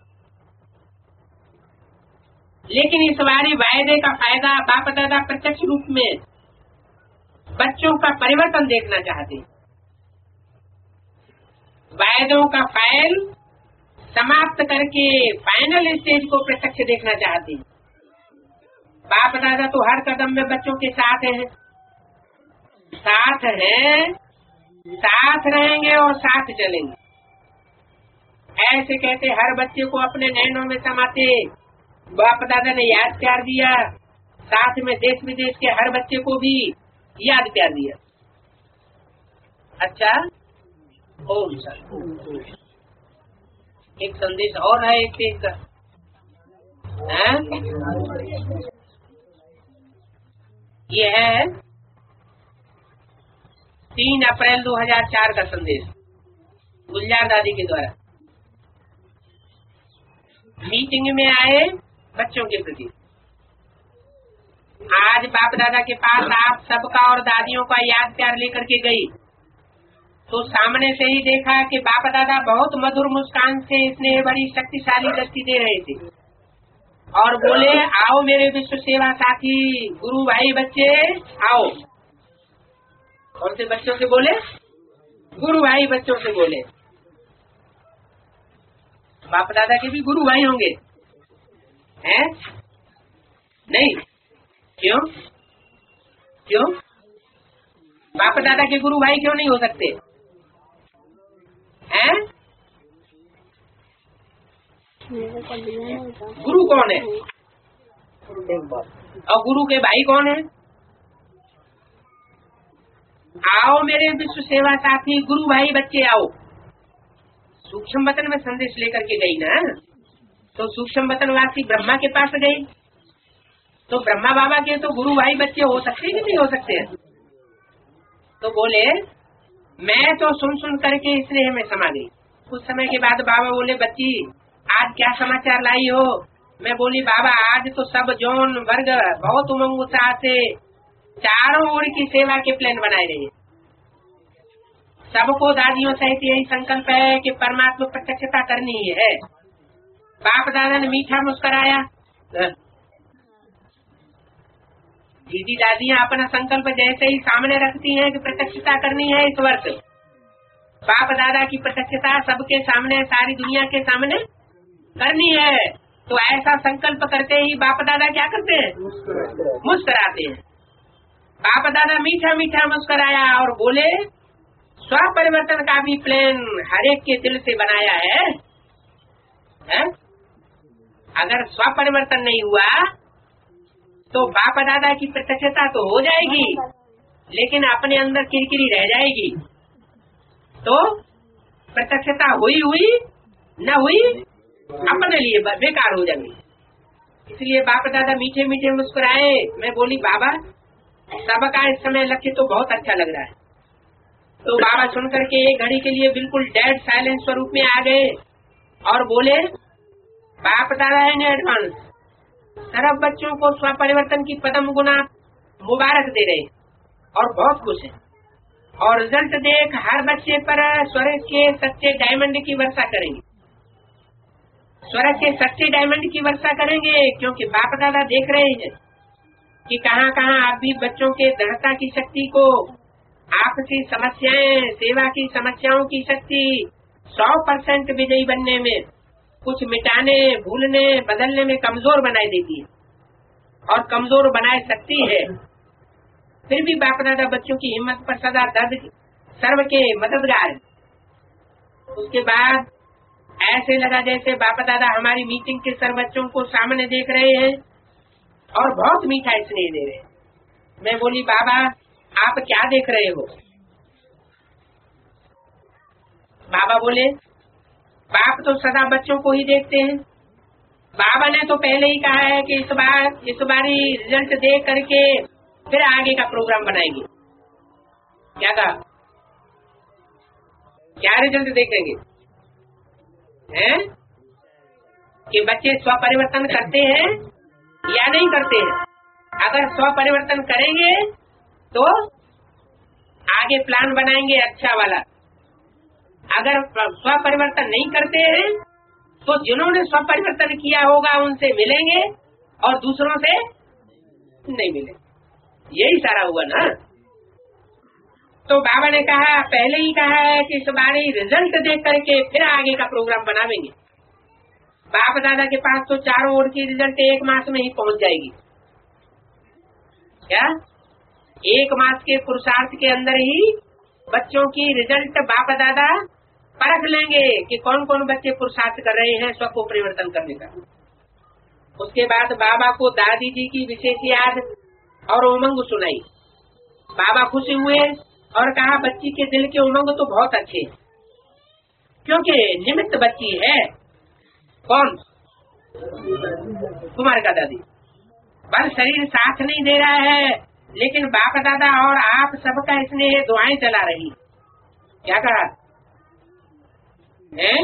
लेकिन इस बारी वायदे का फायदा बाप दादा प्रत्यक्ष रूप में बच्चों का परिवर्तन देखना चाहते। वायदों का फाइल समाप्त करके फाइनल स्टेज को प्रत्यक्ष देखना चाहते। बाप दादा तो हर कदम में बच्चों के साथ हैं, साथ हैं, साथ रहेंगे और साथ चलेंगे। ऐसे कहते हर बच्चे को अपने नैनों में समाते बाप दादा ने याद प्यार दिया, साथ में देश विदेश के हर बच्चे को भी याद प्यार दिया। अच्छा, ओम शांति। एक संदेश और है एक पेज का, ये है 3 अप्रैल 2004 का संदेश गुलजार दादी के द्वारा मीटिंग में आए बच्चों के प्रति। आज बाप दादा के पास आप सबका और दादियों का याद प्यार लेकर के गई तो सामने से ही देखा कि बाप दादा बहुत मधुर मुस्कान से इसने बड़ी शक्तिशाली दृष्टि दे रहे थे और बोले, आओ मेरे विश्व सेवा साथी गुरु भाई बच्चे आओ। कौन से बच्चों से बोले? गुरु भाई बच्चों से बोले। बाप दादा के भी गुरु भाई होंगे, हैं? नहीं, क्यों? क्यों बाप दादा के गुरु भाई क्यों नहीं हो सकते हैं? गुरु कौन है और गुरु के भाई कौन है? आओ मेरे विश्व सेवा साथी गुरु भाई बच्चे आओ। सूक्ष्म वतन में संदेश लेकर के गई ना, तो सूक्ष्म वतन वासी ब्रह्मा के पास गई, तो ब्रह्मा बाबा के तो गुरु भाई बच्चे हो सकते कि नहीं हो सकते? तो बोले मैं तो सुन करके स्नेह में समा गई। कुछ समय के बाद बाबा बोले, बच्ची आज क्या समाचार लाई हो? मैं बोली, बाबा आज तो सब जौन वर्ग बहुत उमंग उत्साह से चारों ओर की सेवा के प्लान बनाए रहे। सबको दादियों सहित यही संकल्प है कि परमात्मा प्रत्यक्षता करनी है। बाप दादा ने मीठा मुस्कुराया। दीदी दादियाँ अपना संकल्प जैसे ही सामने रखती हैं कि प्रत्यक्षता करनी है इस वर्ष, बाप दादा की प्रत्यक्षता सबके सामने सारी दुनिया के सामने करनी है, तो ऐसा संकल्प करते ही बाप दादा क्या करते हैं? मुस्कुराते हैं। बाप दादा मीठा मीठा मुस्कुराया और बोले, स्व परिवर्तन का भी प्लान हर एक के दिल से बनाया है? अगर स्व परिवर्तन नहीं हुआ तो बाप दादा की प्रत्यक्षता तो हो जाएगी लेकिन अपने अंदर किरकिरी रह जाएगी, तो प्रत्यक्षता हुई न हुई अपने लिए बेकार हो जाएगी। इसलिए बाप दादा मीठे मीठे मुस्कुराए। मैं बोली, बाबा सबका इस समय लक्ष्य तो बहुत अच्छा लग रहा है। तो बाबा सुन करके एक घड़ी के लिए बिल्कुल डेड साइलेंस स्वरूप में आ गए और बोले, बाप दादा इन एडवांस सर्व बच्चों को स्व परिवर्तन की पदम गुना मुबारक दे रहे और बहुत खुश है, और रिजल्ट देख हर बच्चे पर स्वर्ग के सच्चे डायमंड की वर्षा करेंगे। स्वर्ग के सच्चे डायमंड की वर्षा करेंगे, क्योंकि बाप दादा देख रहे हैं कि कहाँ कहाँ आप भी बच्चों के दृढ़ता की शक्ति को, आपसी समस्याएं, सेवा की समस्याओं की शक्ति 100% विजयी बनने में, कुछ मिटाने, भूलने, बदलने में कमजोर बनाए देती है और कमजोर बनाए सकती है। फिर भी बाप दादा बच्चों की हिम्मत पर सदा दर्द सर्व के मददगार। उसके बाद ऐसे लगा जैसे बाप दादा हमारी मीटिंग के सर्व बच्चों को सामने देख रहे हैं और बहुत मीठा स्नेह दे रहे हैं। मैं बोली, बाबा आप क्या देख रहे हो? बाबा बोले, बाप तो सदा बच्चों को ही देखते हैं। बाबा ने तो पहले ही कहा है कि इस बारी रिजल्ट देख करके फिर आगे का प्रोग्राम बनाएंगे। क्या कहा? क्या रिजल्ट देखेंगे हैं? कि बच्चे स्व परिवर्तन करते हैं या नहीं करते हैं। अगर स्व परिवर्तन करेंगे तो आगे प्लान बनाएंगे अच्छा वाला। अगर स्व परिवर्तन नहीं करते हैं तो जिन्होंने स्व परिवर्तन किया होगा उनसे मिलेंगे और दूसरों से नहीं मिले। यही सारा हुआ ना। तो बाबा ने कहा, पहले ही कहा है कि इस बार रिजल्ट देख करके फिर आगे का प्रोग्राम बनावेंगे। बाप दादा के पास तो चारों ओर की रिजल्ट 1 मास में ही पहुंच जाएगी। क्या 1 मास के पुरुषार्थ के अंदर ही बच्चों की रिजल्ट बाप दादा परख लेंगे कि कौन कौन बच्चे पुरुषार्थ कर रहे हैं स्व को परिवर्तन करने का। उसके बाद बाबा को दादी जी की विशेष याद और उमंग सुनाई। बाबा खुश हुए और कहा, बच्ची के दिल के उमंग तो बहुत अच्छे, क्योंकि निमित्त बच्ची है। कौन? कुमार का दादी। बल शरीर साथ नहीं दे रहा है, लेकिन बाप दादा और आप सबका स्नेह दुआएं चला रही। क्या कहा है?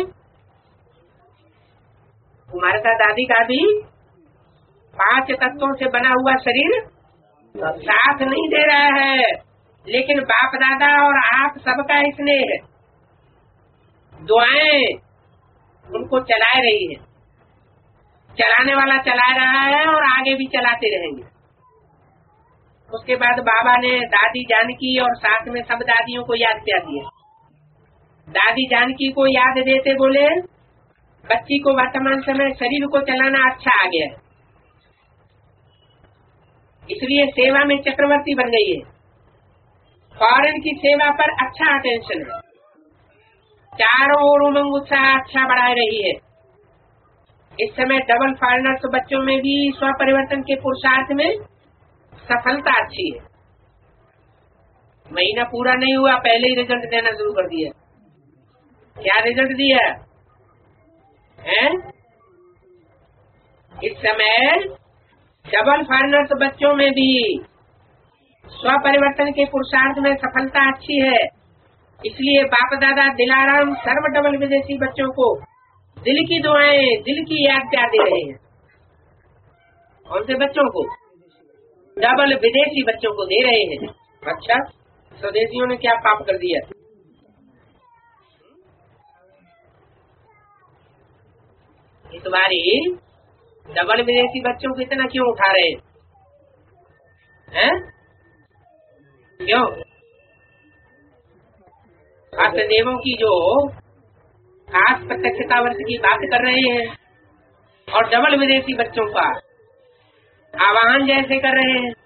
कुमार का दादी का भी 5 तत्वों से बना हुआ शरीर साथ नहीं दे रहा है, लेकिन बाप दादा और आप सबका स्नेह दुआएं उनको चला रही है। चलाने वाला चला रहा है और आगे भी चलाते रहेंगे। उसके बाद बाबा ने दादी जानकी और साथ में सब दादियों को याद किया दिया। दादी जानकी को याद देते बोले, बच्ची को वर्तमान समय शरीर को चलाना अच्छा आ गया है, इसलिए सेवा में चक्रवर्ती बन गई है। फॉरेन की सेवा पर अच्छा अटेंशन है। चारों ओर उमंग उत्साह अच्छा बढ़ा रही है। इस समय डबल फॉरेनर्स बच्चों में भी स्व परिवर्तन के पुरुषार्थ में सफलता अच्छी है। महीना पूरा नहीं हुआ, पहले ही रिजल्ट देना शुरू कर दिया। क्या रिजल्ट दिया है? इस समय डबल फॉरेनर्स बच्चों में भी स्व परिवर्तन के पुरुषार्थ में सफलता अच्छी है। इसलिए बाप दादा दिलाराम सर्व डबल विदेशी बच्चों को दिल की दुआएं, दिल की याद प्यार दे रहे हैं। कौन से बच्चों को? डबल विदेशी बच्चों को दे रहे हैं। अच्छा, स्वदेशियों ने क्या पाप कर दिया? इस बारी डबल विदेशी बच्चों को इतना क्यों उठा रहे हैं? क्यों? देवों की जो खास प्रत्यक्षता वर्ष की बात कर रहे हैं और डबल विदेशी बच्चों का आवाहन जैसे कर रहे हैं,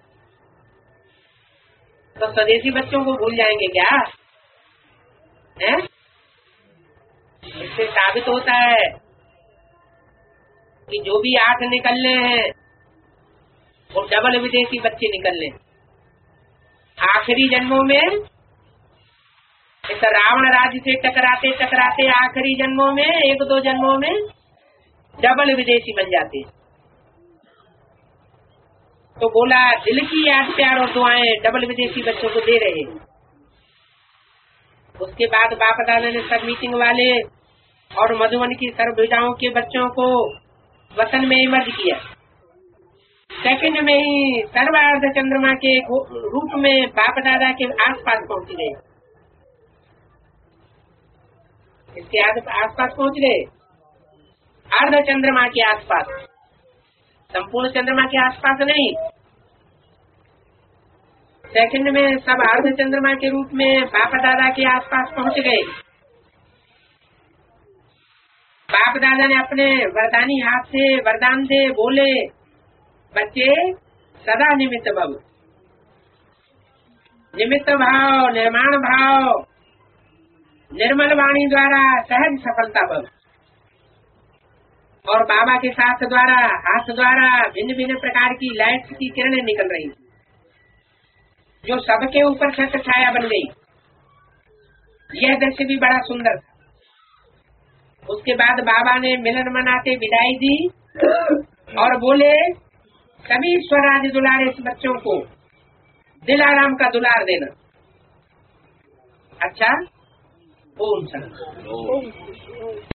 तो स्वदेशी बच्चों को भूल जाएंगे क्या? है? इससे साबित होता है कि जो भी 8 निकलने हैं वो डबल विदेशी बच्चे निकलने। आखिरी जन्मों में इस रावण राज्य से टकराते टकराते आखिरी जन्मों में 1-2 जन्मों में डबल विदेशी बन जाते। तो बोला दिल की याद प्यार और दुआएं डबल विदेशी बच्चों को दे रहे हैं। उसके बाद बाप दादा ने सब मीटिंग वाले और मधुबन की सर्वविदाओं के बच्चों को वतन में इमर्ज किया। सेकंड में ही सर्वार्ध चंद्रमा के रूप में बाप दादा के आसपास पहुंच गए। इसके आसपास पहुंच गए, अर्ध चंद्रमा के आसपास, संपूर्ण चंद्रमा के आसपास नहीं। सेकंड में सब अर्ध चंद्रमा के रूप में बाप दादा के आसपास पहुंच गए। बाप दादा ने अपने वरदानी हाथ से वरदान दे बोले, बच्चे सदा निमित्त भव। निमित्त भाव, निर्माण भाव, निर्मल वाणी द्वारा सहज सफलता भव। और बाबा के साथ द्वारा हाथ द्वारा भिन्न भिन्न प्रकार की लाइट्स की किरणें निकल रही, जो सबके ऊपर छत्र छाया बन गई। यह दृश्य भी बड़ा सुंदर था। उसके बाद बाबा ने मिलन मनाते विदाई दी और बोले, सभी स्वराज दुलारे बच्चों को दिलाराम का दुलार देना। अच्छा, ओम शांति।